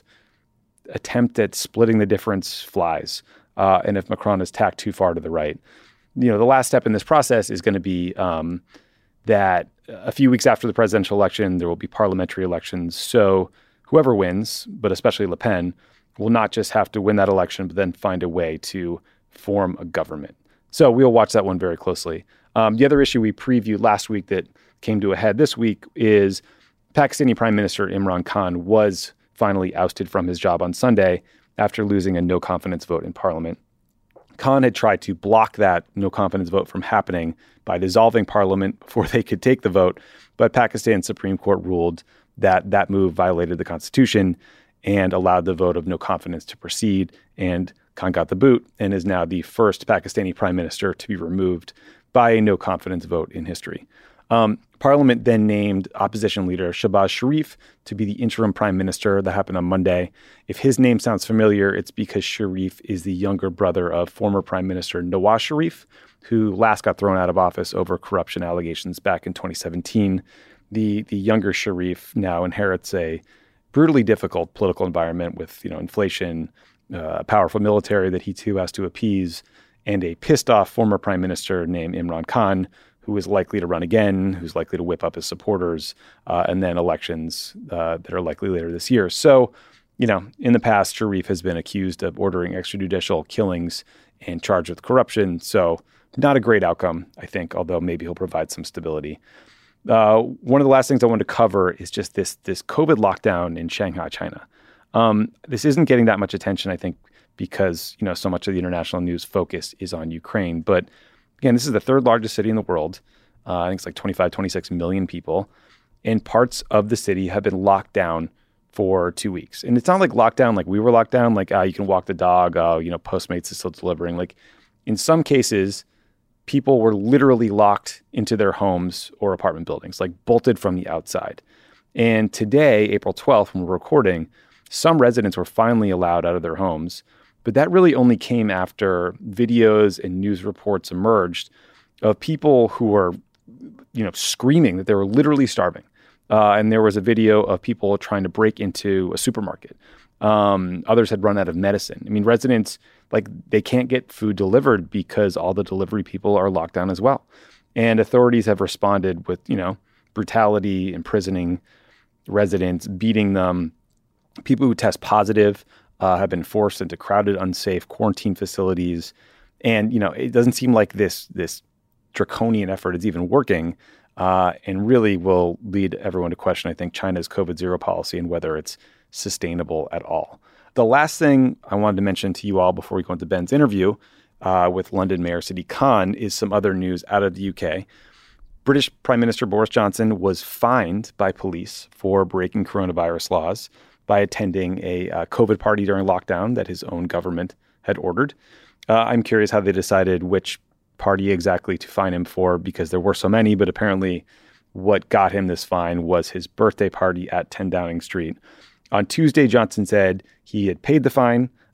B: attempt at splitting the difference flies uh, and if Macron is tacked too far to the right. You know, the last step in this process is going to be um, that a few weeks after the presidential election, there will be parliamentary elections. So whoever wins, but especially Le Pen, will not just have to win that election, but then find a way to form a government. So we'll watch that one very closely. Um, the other issue we previewed last week that came to a head this week is Pakistani Prime Minister Imran Khan was finally ousted from his job on Sunday after losing a no confidence vote in parliament. Khan had tried to block that no confidence vote from happening by dissolving parliament before they could take the vote. But Pakistan's Supreme Court ruled that that move violated the constitution and allowed the vote of no confidence to proceed. And Khan got the boot and is now the first Pakistani prime minister to be removed by a no confidence vote in history. Um, Parliament then named opposition leader Shahbaz Sharif to be the interim prime minister. That happened on Monday. If his name sounds familiar, it's because Sharif is the younger brother of former Prime Minister Nawaz Sharif, who last got thrown out of office over corruption allegations back in twenty seventeen. The the younger Sharif now inherits a brutally difficult political environment with, you know, inflation, uh, a powerful military that he too has to appease, and a pissed off former prime minister named Imran Khan, who is likely to run again, who's likely to whip up his supporters, uh, and then elections uh, that are likely later this year. So, you know, in the past, Sharif has been accused of ordering extrajudicial killings and charged with corruption. So not a great outcome, I think, although maybe he'll provide some stability. Uh, one of the last things I wanted to cover is just this, this COVID lockdown in Shanghai, China. Um, this isn't getting that much attention, I think, because, you know, so much of the international news focus is on Ukraine. But again, this is the third largest city in the world. Uh, I think it's like twenty-five, twenty-six million people. And parts of the city have been locked down for two weeks. And it's not like lockdown like we were locked down, like, ah, you can walk the dog, oh, you know, Postmates is still delivering. Like, in some cases, people were literally locked into their homes or apartment buildings, like bolted from the outside. And today, April twelfth, when we're recording, some residents were finally allowed out of their homes. But that really only came after videos and news reports emerged of people who were, you know, screaming that they were literally starving. Uh, and there was a video of people trying to break into a supermarket. Um, others had run out of medicine. I mean, residents, like, they can't get food delivered because all the delivery people are locked down as well. And authorities have responded with, you know, brutality, imprisoning residents, beating them. People who test positive Uh, have been forced into crowded, unsafe quarantine facilities. And, you know, it doesn't seem like this this draconian effort is even working uh, and really will lead everyone to question, I think, China's COVID zero policy and whether it's sustainable at all. The last thing I wanted to mention to you all before we go into Ben's interview uh, with London Mayor Sadiq Khan is some other news out of the U K. British Prime Minister Boris Johnson was fined by police for breaking coronavirus laws by attending a uh, COVID party during lockdown that his own government had ordered. Uh, I'm curious how they decided which party exactly to fine him for, because there were so many, but apparently what got him this fine was his birthday party at ten Downing Street. On Tuesday, Johnson said he had paid the fine,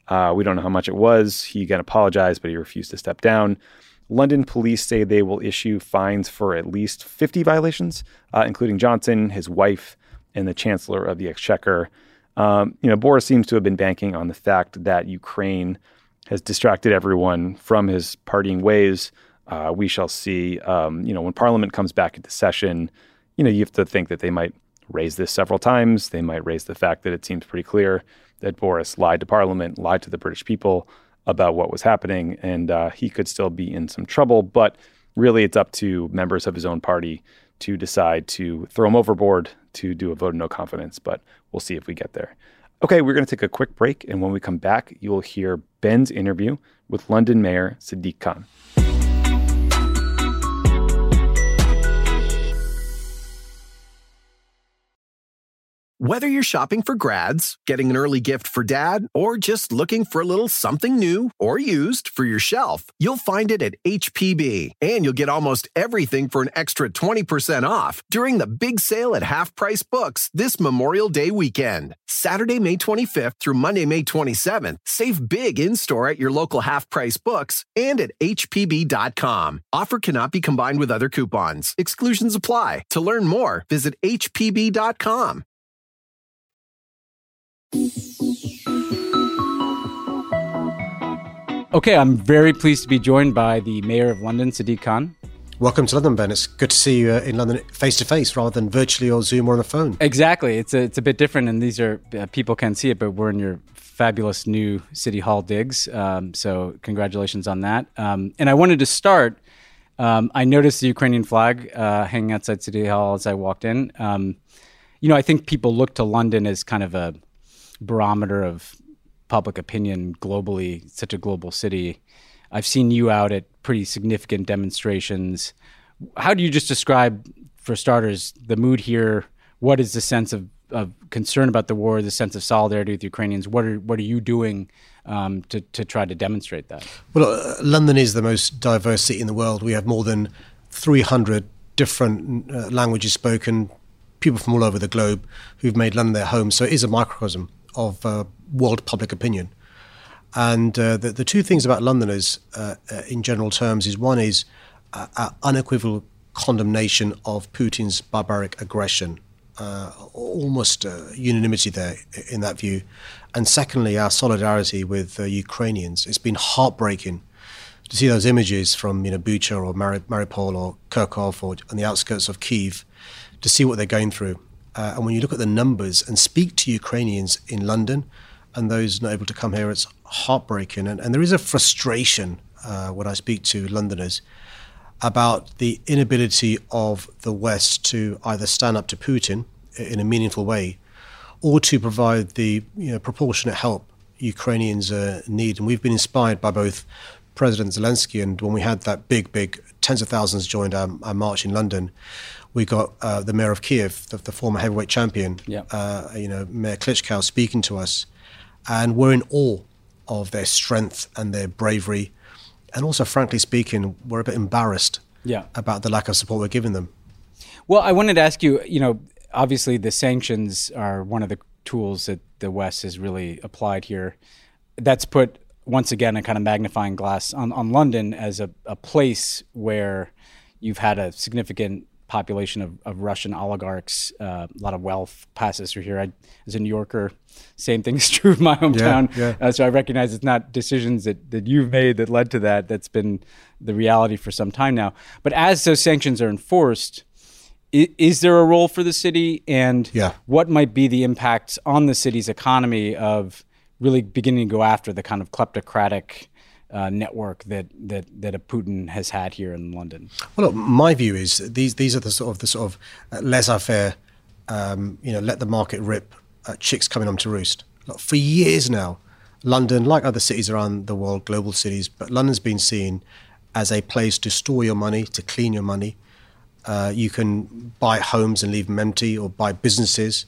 B: Uh, we don't know how much it was. He again apologized, but he refused to step down. London police say they will issue fines for at least fifty violations, uh, including Johnson, his wife, and the Chancellor of the Exchequer. Um, you know, Boris seems to have been banking on the fact that Ukraine has distracted everyone from his partying ways. Uh, we shall see. Um, you know, when Parliament comes back into session, you know, you have to think that they might raise this several times. They might raise the fact that it seems pretty clear that Boris lied to Parliament, lied to the British people about what was happening, and uh, he could still be in some trouble. But really, it's up to members of his own party to decide to throw him overboard, to do a vote of no confidence. But we'll see if we get there. Okay, we're going to take a quick break, and when we come back, you'll hear Ben's interview with London Mayor Sadiq Khan.
A: Whether you're shopping for grads, getting an early gift for dad, or just looking for a little something new or used for your shelf, you'll find it at H P B. And you'll get almost everything for an extra twenty percent off during the big sale at Half Price Books this Memorial Day weekend. Saturday, May twenty-fifth through Monday, May twenty-seventh. Save big in-store at your local Half Price Books and at H P B dot com. Offer cannot be combined with other coupons. Exclusions apply. To learn more, visit H P B dot com.
D: Okay, I'm very pleased to be joined by the Mayor of London, Sadiq Khan.
E: Welcome to London, Ben. It's good to see you uh, in London face-to-face rather than virtually or Zoom or on the phone.
D: Exactly. It's a, it's a bit different, and these are, uh, people can't see it, but we're in your fabulous new City Hall digs. Um, so congratulations on that. Um, and I wanted to start, um, I noticed the Ukrainian flag uh, hanging outside City Hall as I walked in. Um, you know, I think people look to London as kind of a barometer of public opinion globally, such a global city. I've seen you out at pretty significant demonstrations. How do you just describe, for starters, the mood here? What is the sense of, of concern about the war, the sense of solidarity with Ukrainians? What are what are you doing um, to, to try to demonstrate that?
E: Well, uh, London is the most diverse city in the world. We have more than three hundred different uh, languages spoken, people from all over the globe who've made London their home. So it is a microcosm of uh, world public opinion. And uh, the, the two things about Londoners, uh, uh, in general terms, is one is uh, uh, unequivocal condemnation of Putin's barbaric aggression, uh, almost uh, unanimity there in that view. And secondly, our solidarity with uh, Ukrainians. It's been heartbreaking to see those images from, you know, Bucha or Mari- Mariupol or Kharkov or on the outskirts of Kyiv, to see what they're going through. Uh, and when you look at the numbers and speak to Ukrainians in London and those not able to come here, it's heartbreaking. And, and there is a frustration uh, when I speak to Londoners about the inability of the West to either stand up to Putin in a meaningful way or to provide the, you know, proportionate help Ukrainians uh, need. And we've been inspired by both President Zelensky, and when we had that big, big tens of thousands joined our, our march in London, we got uh, the mayor of Kiev, the, the former heavyweight champion,
D: yeah.
E: uh, you know, Mayor Klitschko, speaking to us, and we're in awe of their strength and their bravery, and also, frankly speaking, we're a bit embarrassed
D: yeah.
E: about the lack of support we're giving them.
D: Well, I wanted to ask you, you know, obviously the sanctions are one of the tools that the West has really applied here. That's put, once again, a kind of magnifying glass on, on London as a, a place where you've had a significant population of, of Russian oligarchs, uh, a lot of wealth passes through here. I, as a New Yorker, same thing is true of my hometown. Yeah, yeah. Uh, so I recognize it's not decisions that, that you've made that led to that. That's been the reality for some time now. But as those sanctions are enforced, is, is there a role for the city? And
E: yeah.
D: what might be the impact on the city's economy of really beginning to go after the kind of kleptocratic Uh, network that that that a Putin has had here in London?
E: Well, look, my view is these these are the sort of the sort of uh, laissez-faire, um, you know, let the market rip, uh, chicks coming home to roost. Look, for years now, London, like other cities around the world, global cities, but London's been seen as a place to store your money, to clean your money. Uh, you can buy homes and leave them empty, or buy businesses.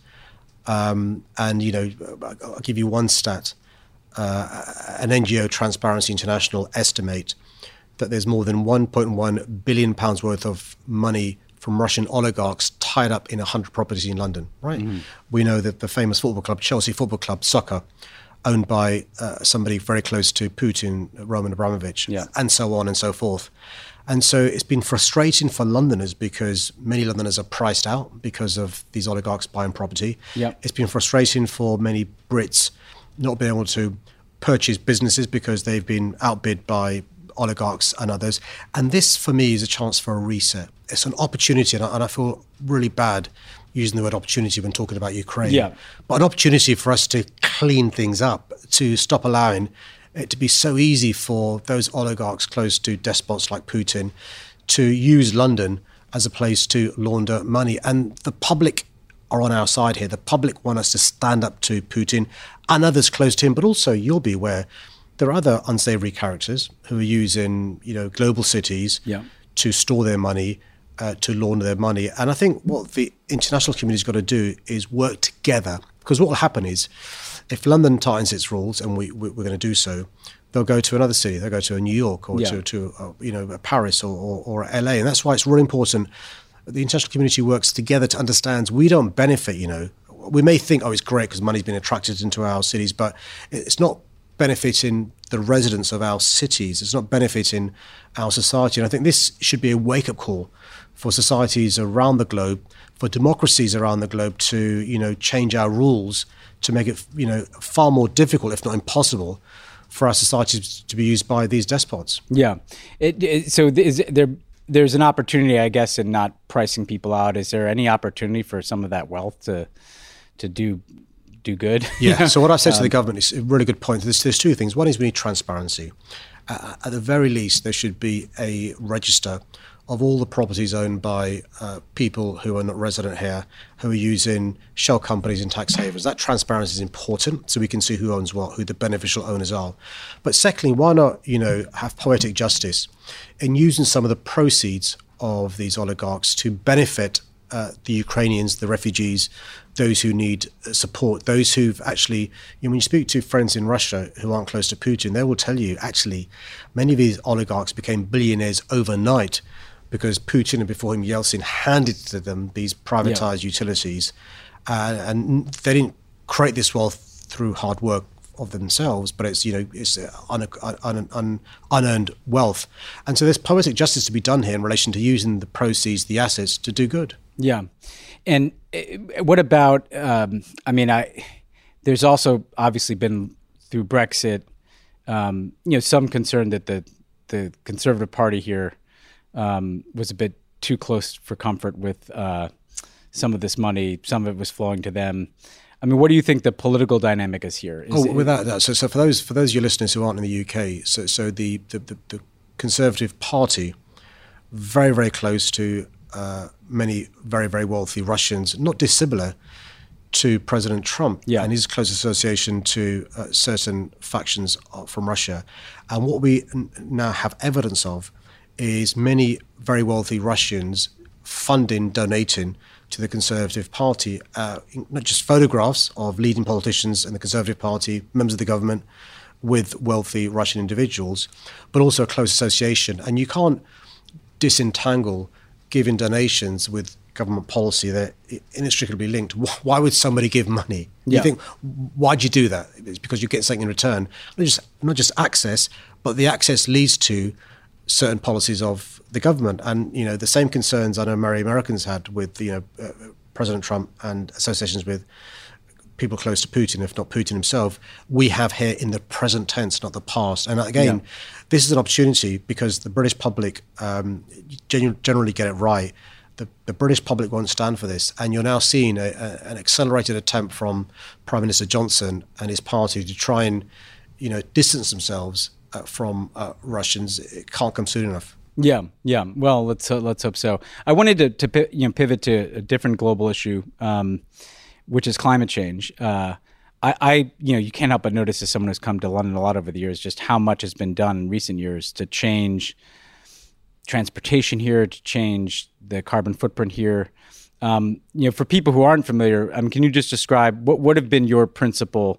E: Um, and you know, I'll give you one stat. Uh, an N G O, Transparency International, estimate that there's more than one point one billion pounds worth of money from Russian oligarchs tied up in one hundred properties in London, right? Mm-hmm. We know that the famous football club, Chelsea Football Club, soccer, owned by uh, somebody very close to Putin, Roman Abramovich,
D: yeah.
E: and so on and so forth. And so it's been frustrating for Londoners because many Londoners are priced out because of these oligarchs buying property.
D: Yep.
E: It's been frustrating for many Brits not being able to purchase businesses because they've been outbid by oligarchs and others. And this, for me, is a chance for a reset. It's an opportunity, and I, and I feel really bad using the word opportunity when talking about Ukraine.
D: Yeah.
E: But an opportunity for us to clean things up, to stop allowing it to be so easy for those oligarchs close to despots like Putin to use London as a place to launder money. And the public are on our side here. The public want us to stand up to Putin and others close to him. But also, you'll be aware, there are other unsavory characters who are using, you know, global cities
D: yeah.
E: to store their money, uh, to launder their money. And I think what the international community's got to do is work together. Because what will happen is, if London tightens its rules, and we, we're going to do so, they'll go to another city. They'll go to a New York or
D: yeah.
E: to, to uh, you know, Paris or, or, or L A. And that's why it's really important that the international community works together to understand we don't benefit, you know. We may think, oh, it's great because money's been attracted into our cities, but it's not benefiting the residents of our cities. It's not benefiting our society. And I think this should be a wake-up call for societies around the globe, for democracies around the globe to, you know, change our rules to make it, you know, far more difficult, if not impossible, for our societies to be used by these despots.
D: Yeah. It, it, so is there, there's an opportunity, I guess, in not pricing people out. Is there any opportunity for some of that wealth to to do do good?
E: Yeah. So what I said to
D: um,
E: the government is a really good point. There's, there's two things. One is we need transparency. Uh, at the very least, there should be a register of all the properties owned by uh, people who are not resident here, who are using shell companies and tax havens. That transparency is important, so we can see who owns what, who the beneficial owners are. But secondly, why not, you know, have poetic justice in using some of the proceeds of these oligarchs to benefit uh, the Ukrainians, the refugees, those who need support, those who've actually, you know, when you speak to friends in Russia who aren't close to Putin, they will tell you, actually, many of these oligarchs became billionaires overnight because Putin and before him Yeltsin handed to them these privatized yeah. utilities, uh, and they didn't create this wealth through hard work of themselves, but it's, you know, it's un, un, un, unearned wealth. And so there's poetic justice to be done here in relation to using the proceeds, the assets, to do good.
D: Yeah. And what about, um, I mean, I there's also obviously been through Brexit, um, you know, some concern that the, the Conservative Party here um, was a bit too close for comfort with uh, some of this money. Some of it was flowing to them. I mean, what do you think the political dynamic is here? Is
E: oh,
D: it,
E: without that. So, so for those for those of your listeners who aren't in the U K, so so the the, the, the Conservative Party, very very close to uh, many very very wealthy Russians, not dissimilar to President Trump
D: yeah.
E: and his close association to uh, certain factions from Russia. And what we n- now have evidence of is many very wealthy Russians funding, donating to the Conservative Party, uh, not just photographs of leading politicians in the Conservative Party, members of the government, with wealthy Russian individuals, but also a close association. And you can't disentangle giving donations with government policy. They're inextricably linked. Why would somebody give money?
D: Yeah.
E: You think, why'd you do that? It's because you get something in return. Not just, not just access, but the access leads to certain policies of the government. And, you know, the same concerns I know many Americans had with, you know, uh, President Trump and associations with people close to Putin, if not Putin himself, we have here in the present tense, not the past. And again, yeah. this is an opportunity because the British public um, genu- generally get it right. The, the British public won't stand for this. And you're now seeing a, a, an accelerated attempt from Prime Minister Johnson and his party to try and, you know, distance themselves uh, from uh, Russians. It can't come soon enough.
D: Yeah, yeah. Well, let's uh, let's hope so. I wanted to, to you know pivot to a different global issue, um, which is climate change. Uh, I, I, you know, you can't help but notice as someone who's come to London a lot over the years, just how much has been done in recent years to change transportation here, to change the carbon footprint here. Um, you know, for people who aren't familiar, I mean, can you just describe what what have been your principal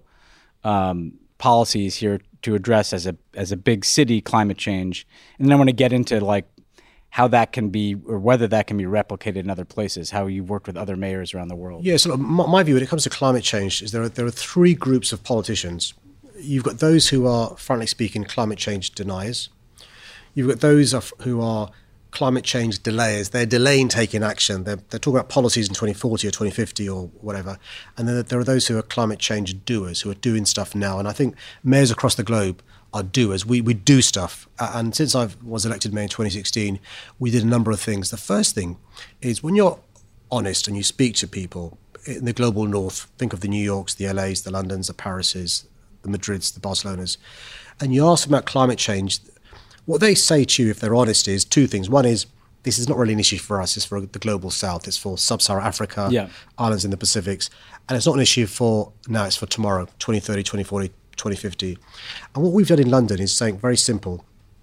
D: um, policies here to address as a as a big city climate change? And then I want to get into like how that can be, or whether that can be replicated in other places, how you've worked with other mayors around the world.
E: Yeah, so my, my view when it comes to climate change is there are, there are three groups of politicians you've got those who are, frankly speaking, climate change deniers. You've got those of, who are climate change delayers. They're delaying taking action. They're, they're talking about policies in twenty forty or twenty fifty or whatever. And then there are those who are climate change doers, who are doing stuff now. And I think mayors across the globe are doers. We we do stuff. And since I was elected mayor in twenty sixteen, we did a number of things. The first thing is when you're honest and you speak to people in the global north, think of the New Yorks, the L As, the Londons, the Parises, the Madrids, the Barcelonas, and you ask them about climate change, what they say to you, if they're honest, is two things. One is, this is not really an issue for us. It's for the global south. It's for sub-Saharan Africa, yeah. islands in the Pacifics. And it's not an issue for now, it's for tomorrow, twenty thirty, twenty forty, twenty fifty. And what we've done in London is saying very simple.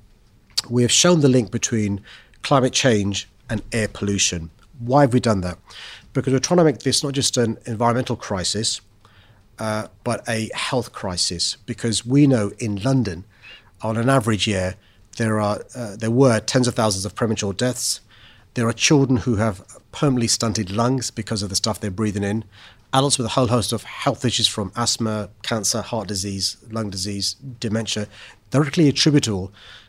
E: We have shown the link between climate change and air pollution. Why have we done that? Because we're trying to make this not just an environmental crisis, uh, but a health crisis. Because we know in London, on an average year, there are uh, there were tens of thousands of premature deaths. There are children who have permanently stunted lungs because of the stuff they're breathing in. Adults with a whole host of health issues from asthma, cancer, heart disease, lung disease, dementia, directly attributable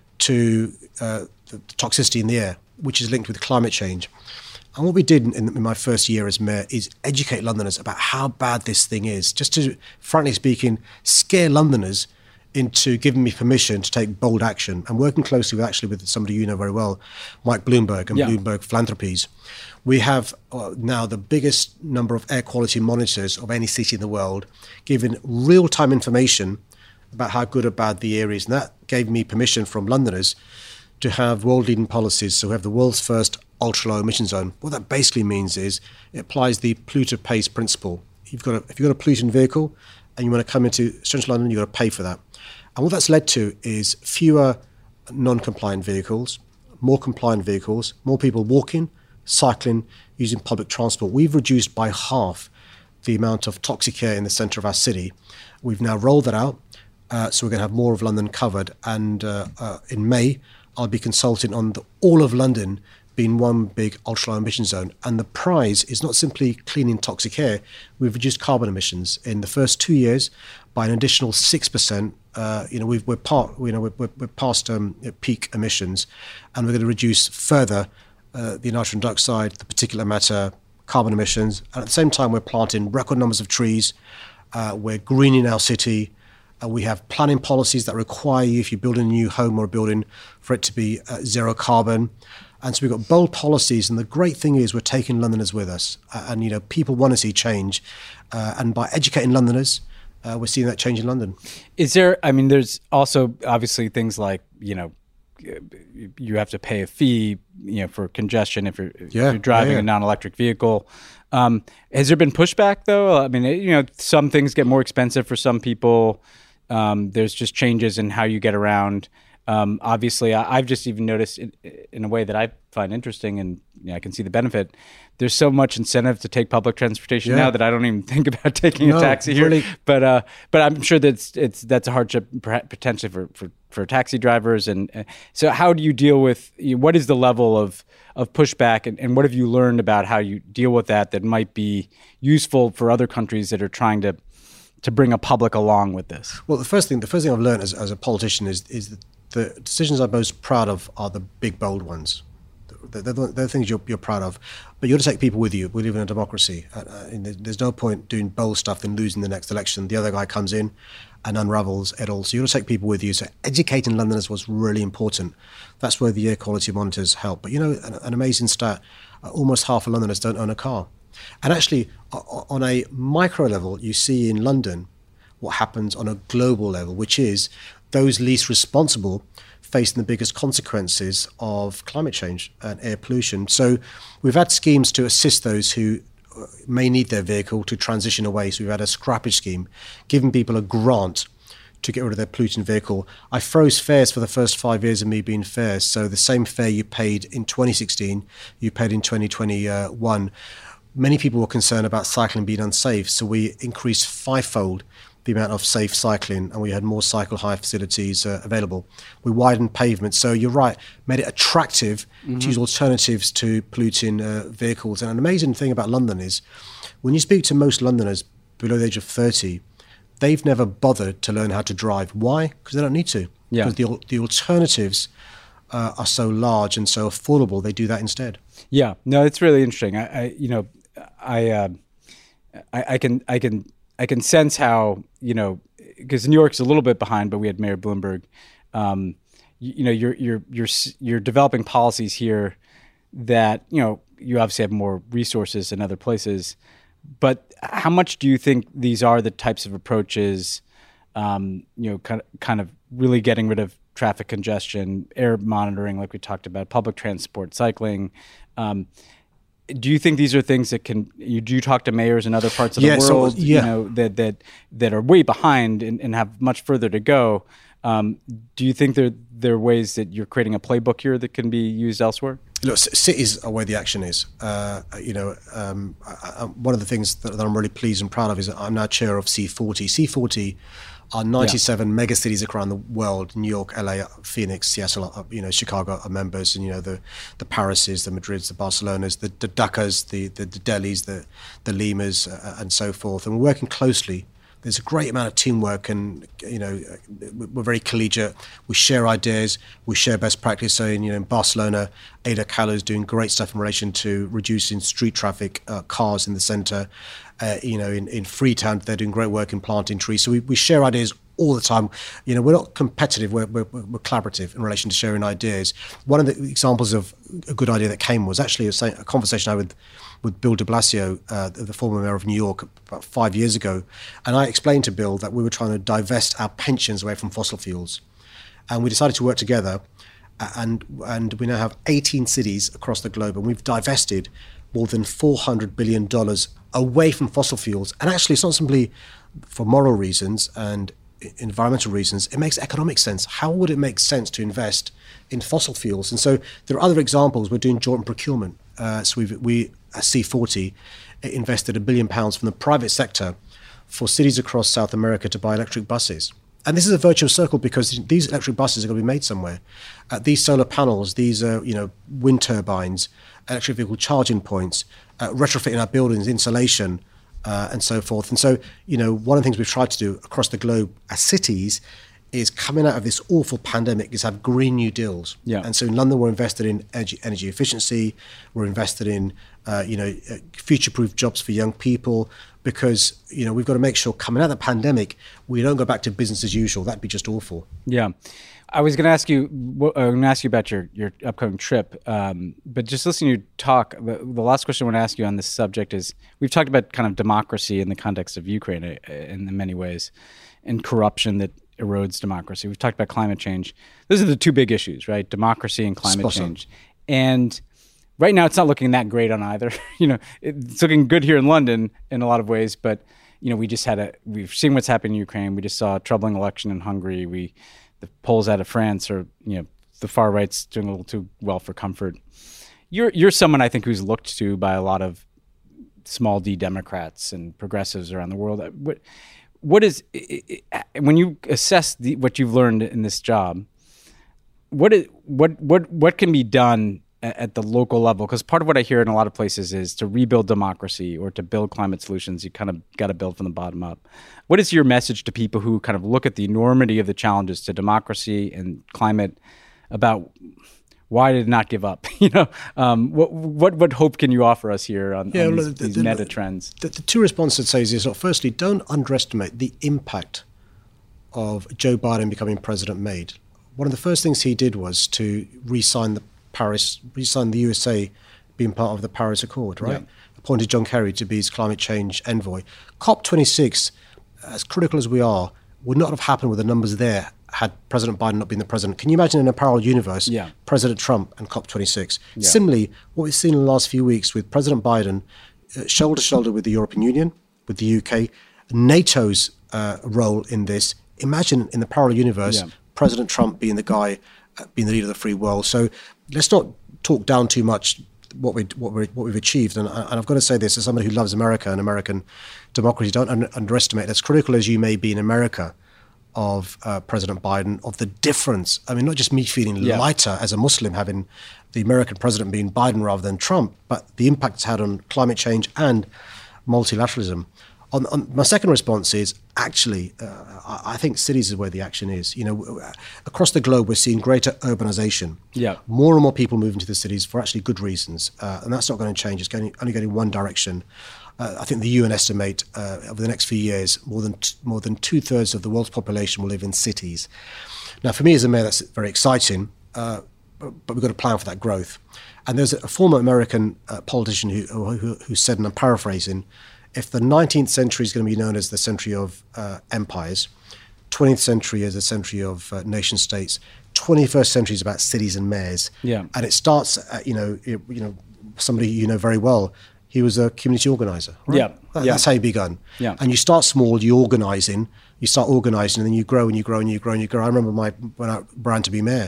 E: to uh, the toxicity in the air, which is linked with climate change. And what we did in, in my first year as mayor is educate Londoners about how bad this thing is, just to, frankly speaking, scare Londoners into giving me permission to take bold action. I'm working closely with actually with somebody you know very well, Mike Bloomberg and yeah. Bloomberg Philanthropies. We have uh, now the biggest number of air quality monitors of any city in the world, giving real-time information about how good or bad the air is. And that gave me permission from Londoners to have world-leading policies. So we have the world's first ultra-low emission zone. What that basically means is it applies the polluter pays principle. You've got a, if you've got a polluting vehicle and you want to come into central London, you've got to pay for that. And what that's led to is fewer non-compliant vehicles, more compliant vehicles, more people walking, cycling, using public transport. We've reduced by half the amount of toxic air in the centre of our city. We've now rolled that out, uh, so we're going to have more of London covered. And uh, uh, in May, I'll be consulting on the, all of London being one big ultra-low emission zone. And the prize is not simply cleaning toxic air. We've reduced carbon emissions in the first two years by an additional six percent. Uh, you know, we've, we're, part, you know, we're, we're past um, peak emissions, and we're going to reduce further uh, the nitrogen dioxide, the particulate matter, carbon emissions. And at the same time, we're planting record numbers of trees. Uh, we're greening our city. Uh, we have planning policies that require you, if you're building a new home or a building, for it to be uh, zero carbon. And so we've got bold policies, and the great thing is we're taking Londoners with us. Uh, and, you know, people want to see change. Uh, and by educating Londoners, uh, we're seeing that change in London.
D: Is there, I mean, there's also obviously things like, you know, you have to pay a fee, you know, for congestion if you're, yeah, if you're driving yeah, yeah. a non-electric vehicle. Um, has there been pushback, though? I mean, you know, some things get more expensive for some people. Um, there's just changes in how you get around. Um, obviously, I, I've just even noticed in, in a way that I find interesting, and you know, I can see the benefit. There's so much incentive to take public transportation yeah. now that I don't even think about taking no, a taxi here. Really. But uh, but I'm sure that's it's that's a hardship potentially for, for, for taxi drivers. And uh, so, how do you deal with you know, what is the level of of pushback, and, and what have you learned about how you deal with that that might be useful for other countries that are trying to to bring a public along with this?
E: Well, the first thing the first thing I've learned as, as a politician is is that the decisions I'm most proud of are the big, bold ones. They're, they're, they're the things you're, you're proud of. But you got to take people with you. We live in a democracy. Uh, and there's no point doing bold stuff and losing the next election. The other guy comes in and unravels it all. So you got to take people with you. So educating Londoners was really important. That's where the air quality monitors help. But you know, an, an amazing stat, uh, almost half of Londoners don't own a car. And actually, uh, on a micro level, you see in London what happens on a global level, which is those least responsible facing the biggest consequences of climate change and air pollution. So we've had schemes to assist those who may need their vehicle to transition away. So we've had a scrappage scheme, giving people a grant to get rid of their polluting vehicle. I froze fares for the first five years of me being fares. So the same fare you paid in twenty sixteen, you paid in twenty twenty-one. Many people were concerned about cycling being unsafe. So we increased fivefold the amount of safe cycling, and we had more cycle hire facilities uh, available. We widened pavements. So you're right, made it attractive mm-hmm. to use alternatives to polluting uh, vehicles. And an amazing thing about London is when you speak to most Londoners below the age of thirty, they've never bothered to learn how to drive. Why? Because they don't need to.
D: Yeah.
E: Because the, the alternatives uh, are so large and so affordable, they do that instead.
D: Yeah, no, it's really interesting. I, I you know, I, uh, I, I can, I can, I can sense how, you know, because New York's a little bit behind, but we had Mayor Bloomberg. Um, you, you know, you're you're you're you're developing policies here that, you know, you obviously have more resources in other places, but how much do you think these are the types of approaches, um, you know, kind of kind of really getting rid of traffic congestion, air monitoring, like we talked about, public transport, cycling? Um, do you think these are things that can? You do you talk to mayors in other parts of
E: yeah,
D: the world,
E: so, yeah.
D: you know, that that that are way behind and, and have much further to go? Um, do you think there there are ways that you're creating a playbook here that can be used elsewhere?
E: Look, cities are where the action is. Uh, you know, um, I, I, one of the things that, that I'm really pleased and proud of is that I'm now chair of C forty. C forty are ninety-seven yeah. megacities around the world. New York, L A, Phoenix, Seattle, you know, Chicago are members, and you know the the Parises, the Madrids, the Barcelonas, the, the Dhakas, the, the the Delhis, the the Limas, uh, and so forth. And we're working closely. There's a great amount of teamwork, and you know we're very collegiate. We share ideas, we share best practice. So in, you know, in Barcelona, Ada Colau is doing great stuff in relation to reducing street traffic, uh, cars in the centre. Uh, you know, in, in Freetown, they're doing great work in planting trees. So we, we share ideas all the time. You know, we're not competitive, we're, we're, we're collaborative in relation to sharing ideas. One of the examples of a good idea that came was actually a, a conversation I had with, with Bill de Blasio, uh, the former mayor of New York, about five years ago. And I explained to Bill that we were trying to divest our pensions away from fossil fuels. And we decided to work together, and and we now have eighteen cities across the globe, and we've divested more than four hundred billion dollars away from fossil fuels. And actually, it's not simply for moral reasons and environmental reasons. It makes economic sense. How would it make sense to invest in fossil fuels? And so there are other examples. We're doing joint procurement. Uh, so we've, we, at C forty, invested a billion pounds from the private sector for cities across South America to buy electric buses. And this is a virtuous circle because these electric buses are going to be made somewhere. Uh, these solar panels, these are, you know, wind turbines, electric vehicle charging points, uh, retrofitting our buildings, insulation, uh, and so forth. And so, you know, one of the things we've tried to do across the globe as cities is coming out of this awful pandemic is have Green New Deals.
D: Yeah.
E: And so in London, we're invested in energy, energy efficiency. We're invested in, uh, you know, uh, future-proof jobs for young people, because, you know, we've got to make sure coming out of the pandemic, we don't go back to business as usual. That'd be just awful. Yeah.
D: I was going to ask you, I'm going to ask you about your, your upcoming trip, um, but just listening to you talk, the, the last question I want to ask you on this subject is, we've talked about kind of democracy in the context of Ukraine in many ways, and corruption that erodes democracy. We've talked about climate change. Those are the two big issues, right? Democracy and climate
E: Spot on.
D: change. And right now, it's not looking that great on either. You know, it's looking good here in London in a lot of ways, but you know, we just had a. We've seen what's happening in Ukraine. We just saw a troubling election in Hungary. We, the polls out of France are, you know, the far right's doing a little too well for comfort. You're you're someone I think who's looked to by a lot of small D Democrats and progressives around the world. What what is when you assess the, what you've learned in this job? What is what what what can be done at the local level? Because part of what I hear in a lot of places is to rebuild democracy or to build climate solutions, you kind of got to build from the bottom up. What is your message to people who kind of look at the enormity of the challenges to democracy and climate about why did not give up? You know, um, what what what hope can you offer us here on,
E: yeah,
D: on
E: well,
D: these,
E: the,
D: these
E: the,
D: meta trends?
E: The, the two responses I'd say is this. Firstly, don't underestimate the impact of Joe Biden becoming president made. One of the first things he did was to re-sign the Paris, re-signed the U S A being part of the Paris Accord, right? Yeah. Appointed John Kerry to be his climate change envoy. COP twenty-six, as critical as we are, would not have happened with the numbers there had President Biden not been the president. Can you imagine in a parallel universe, yeah. President Trump and COP twenty-six? Yeah. Similarly, what we've seen in the last few weeks with President Biden, uh, shoulder to shoulder with the European Union, with the U K, NATO's uh, role in this. Imagine in the parallel universe, yeah. President Trump being the guy, uh, being the leader of the free world. So let's not talk down too much what we what we what we've achieved. And, and I've got to say this as somebody who loves America and American democracy. Don't un- underestimate, as critical as you may be in America, of uh, President Biden, of the difference. I mean, not just me feeling yeah. lighter as a Muslim having the American president being Biden rather than Trump, but the impact it's had on climate change and multilateralism. On, on my second response is actually, uh, I, I think cities is where the action is. You know, across the globe, we're seeing greater urbanization.
D: Yeah.
E: More and more people moving to the cities for actually good reasons. Uh, and that's not going to change. It's going, only going in one direction. Uh, I think the U N estimate uh, over the next few years, more than t- more than two thirds of the world's population will live in cities. Now, for me as a mayor, that's very exciting, uh, but, but we've got to plan for that growth. And there's a, a former American uh, politician who, who who said, and I'm paraphrasing, if the nineteenth century is going to be known as the century of uh, empires, twentieth century is a century of uh, nation states, twenty-first century is about cities and mayors.
D: Yeah.
E: And it starts, at, you know, you, you know, somebody you know very well. He was a community organizer. Right?
D: Yeah.
E: That,
D: yeah.
E: That's how you begun.
D: Yeah.
E: And you start small, you organizing, you start organizing, and then you grow and you grow and you grow and you grow. I remember my when I ran to be mayor,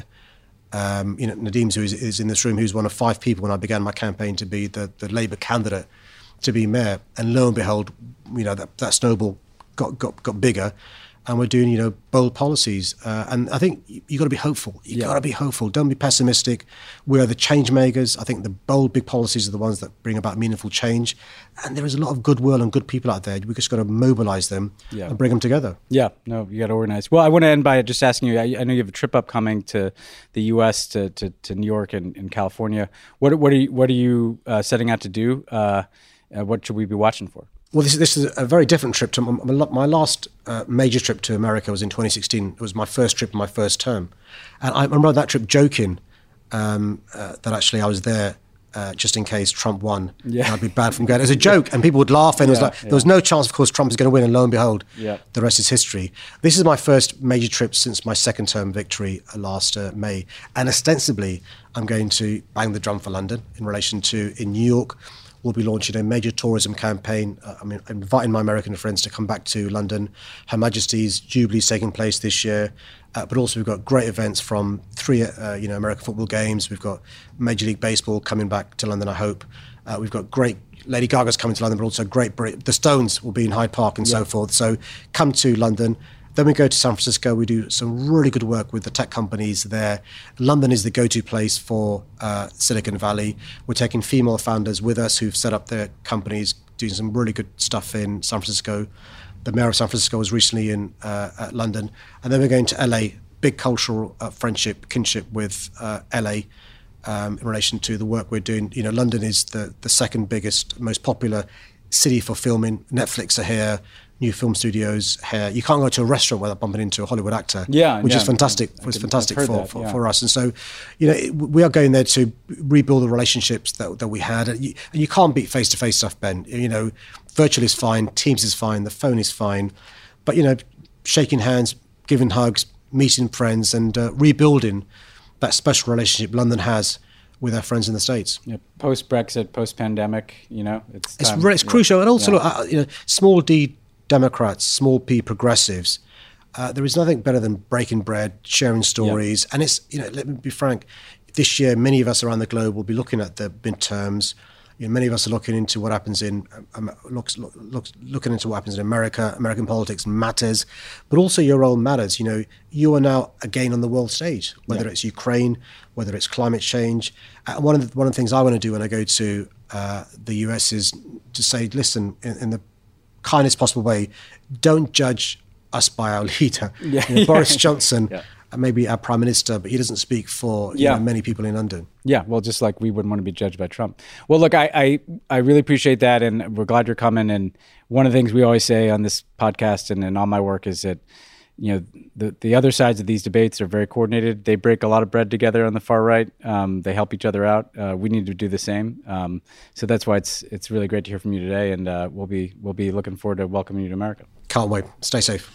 E: um, you know, Nadeem, who is, is in this room, who's one of five people when I began my campaign to be the, the Labour candidate to be mayor. And lo and behold, you know, that, that snowball got, got, got bigger. And we're doing, you know, bold policies. Uh, and I think you, you got to be hopeful. You
D: Yeah.
E: got to be hopeful. Don't be pessimistic. We are the change makers. I think the bold, big policies are the ones that bring about meaningful change. And there is a lot of goodwill and good people out there. We just got to mobilize them
D: Yeah.
E: and bring them together.
D: Yeah, no, you got to organize. Well, I want to end by just asking you. I, I know you have a trip upcoming to the U S to to, to New York and, and California. What what are you what are you uh, setting out to do? Uh, uh, what should we be watching for?
E: Well, this, this is a very different trip. To my, my last uh, major trip to America was in twenty sixteen. It was my first trip in my first term. And I remember that trip joking um, uh, that actually I was there uh, just in case Trump won.
D: Yeah.
E: And I'd be bad from going. It was a joke, and people would laugh. And it was
D: Yeah,
E: like,
D: yeah.
E: there was no chance, of course, Trump was going to win. And lo and behold,
D: Yeah.
E: the rest is history. This is my first major trip since my second term victory uh, last uh, May. And ostensibly, I'm going to bang the drum for London in relation to in New York. We'll be launching a major tourism campaign. Uh, I mean, I'm inviting my American friends to come back to London. Her Majesty's Jubilee is taking place this year, uh, but also we've got great events from three, uh, you know, American football games. We've got Major League Baseball coming back to London, I hope. Uh, we've got great Lady Gaga's coming to London, but also great Brit- the Stones will be in Hyde Park and
D: Yeah.
E: so forth. So come to London. Then we go to San Francisco. We do some really good work with the tech companies there. London is the go-to place for uh, Silicon Valley. We're taking female founders with us who've set up their companies, doing some really good stuff in San Francisco. The mayor of San Francisco was recently in uh, at London. And then we're going to L A, big cultural uh, friendship, kinship with uh, L A um, in relation to the work we're doing. You know, London is the, the second biggest, most popular city for filming. Netflix are here. New film studios here. You can't go to a restaurant without bumping into a Hollywood actor,
D: Yeah,
E: which
D: yeah.
E: is fantastic.
D: I
E: It's
D: can-
E: fantastic
D: I've
E: for,
D: heard that,
E: for,
D: yeah.
E: for us. And so, you know, it, we are going there to rebuild the relationships that, that we had. And you, and you can't beat face-to-face stuff, Ben. You know, virtual is fine, Teams is fine, the phone is fine. But, you know, shaking hands, giving hugs, meeting friends and uh, rebuilding that special relationship London has with our friends in the States.
D: Yeah, post Brexit, post pandemic, you know, it's
E: It's,
D: time-
E: re- it's
D: yeah.
E: crucial. And also,
D: Yeah.
E: look, uh, you know, small d Democrats, small p progressives, uh, there is nothing better than breaking bread, sharing stories. And it's, you know, let me be frank, this year, many of us around the globe will be looking at the midterms. You know, many of us are looking into what happens in, um, looks, look, looks, looking into what happens in America. American politics matters, but also your role matters. You know, you are now again on the world stage, whether
D: Yeah.
E: it's Ukraine, whether it's climate change. Uh, one of the, one of the things I want to do when I go to uh, the U S is to say, listen, in, in the kindest possible way, don't judge us by our leader.
D: Yeah.
E: You know, Boris Johnson,
D: Yeah.
E: uh, maybe our prime minister, but he doesn't speak for you
D: Yeah.
E: know, many people in London.
D: Yeah, well, just like we wouldn't want to be judged by Trump. Well, look, I, I, I really appreciate that, and we're glad you're coming. And one of the things we always say on this podcast and in all my work is that, you know, the, the other sides of these debates are very coordinated. They break a lot of bread together on the far right. Um, they help each other out. Uh, we need to do the same. Um, so that's why it's it's really great to hear from you today, and uh, we'll be we'll be looking forward to welcoming you to America.
E: Can't wait. Stay safe.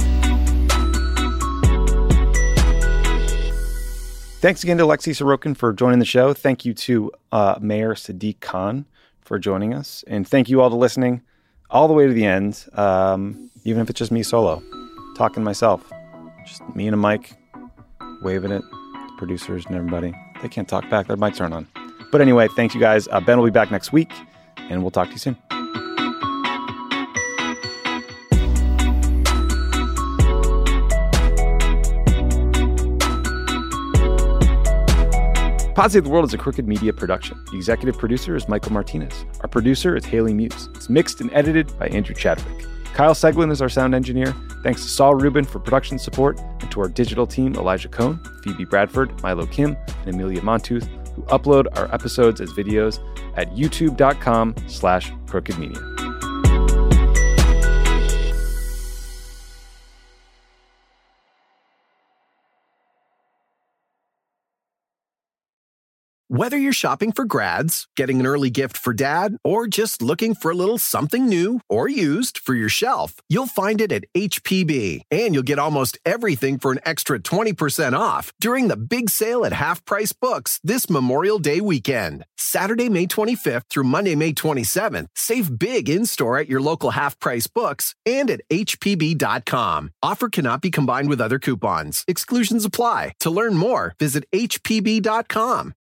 B: Thanks again to Alexei Sorokin for joining the show. Thank you to uh, Mayor Sadiq Khan for joining us. And thank you all to listening all the way to the end, um, even if it's just me solo, talking to myself. Just me and a mic, waving at the producers and everybody. They can't talk back. Their mics aren't on. But anyway, thanks you guys. Uh, Ben will be back next week, and we'll talk to you soon. Pod Save the World is a Crooked Media production. The executive producer is Michael Martinez. Our producer is Haley Muse. It's mixed and edited by Andrew Chadwick. Kyle Seglin is our sound engineer. Thanks to Saul Rubin for production support, and to our digital team, Elijah Cohn, Phoebe Bradford, Milo Kim, and Amelia Montooth, who upload our episodes as videos at youtube.com slash crooked media.
A: Whether you're shopping for grads, getting an early gift for dad, or just looking for a little something new or used for your shelf, you'll find it at H P B. And you'll get almost everything for an extra twenty percent off during the big sale at Half Price Books this Memorial Day weekend. Saturday, May twenty-fifth through Monday, May twenty-seventh. Save big in-store at your local Half Price Books and at H P B dot com. Offer cannot be combined with other coupons. Exclusions apply. To learn more, visit H P B dot com.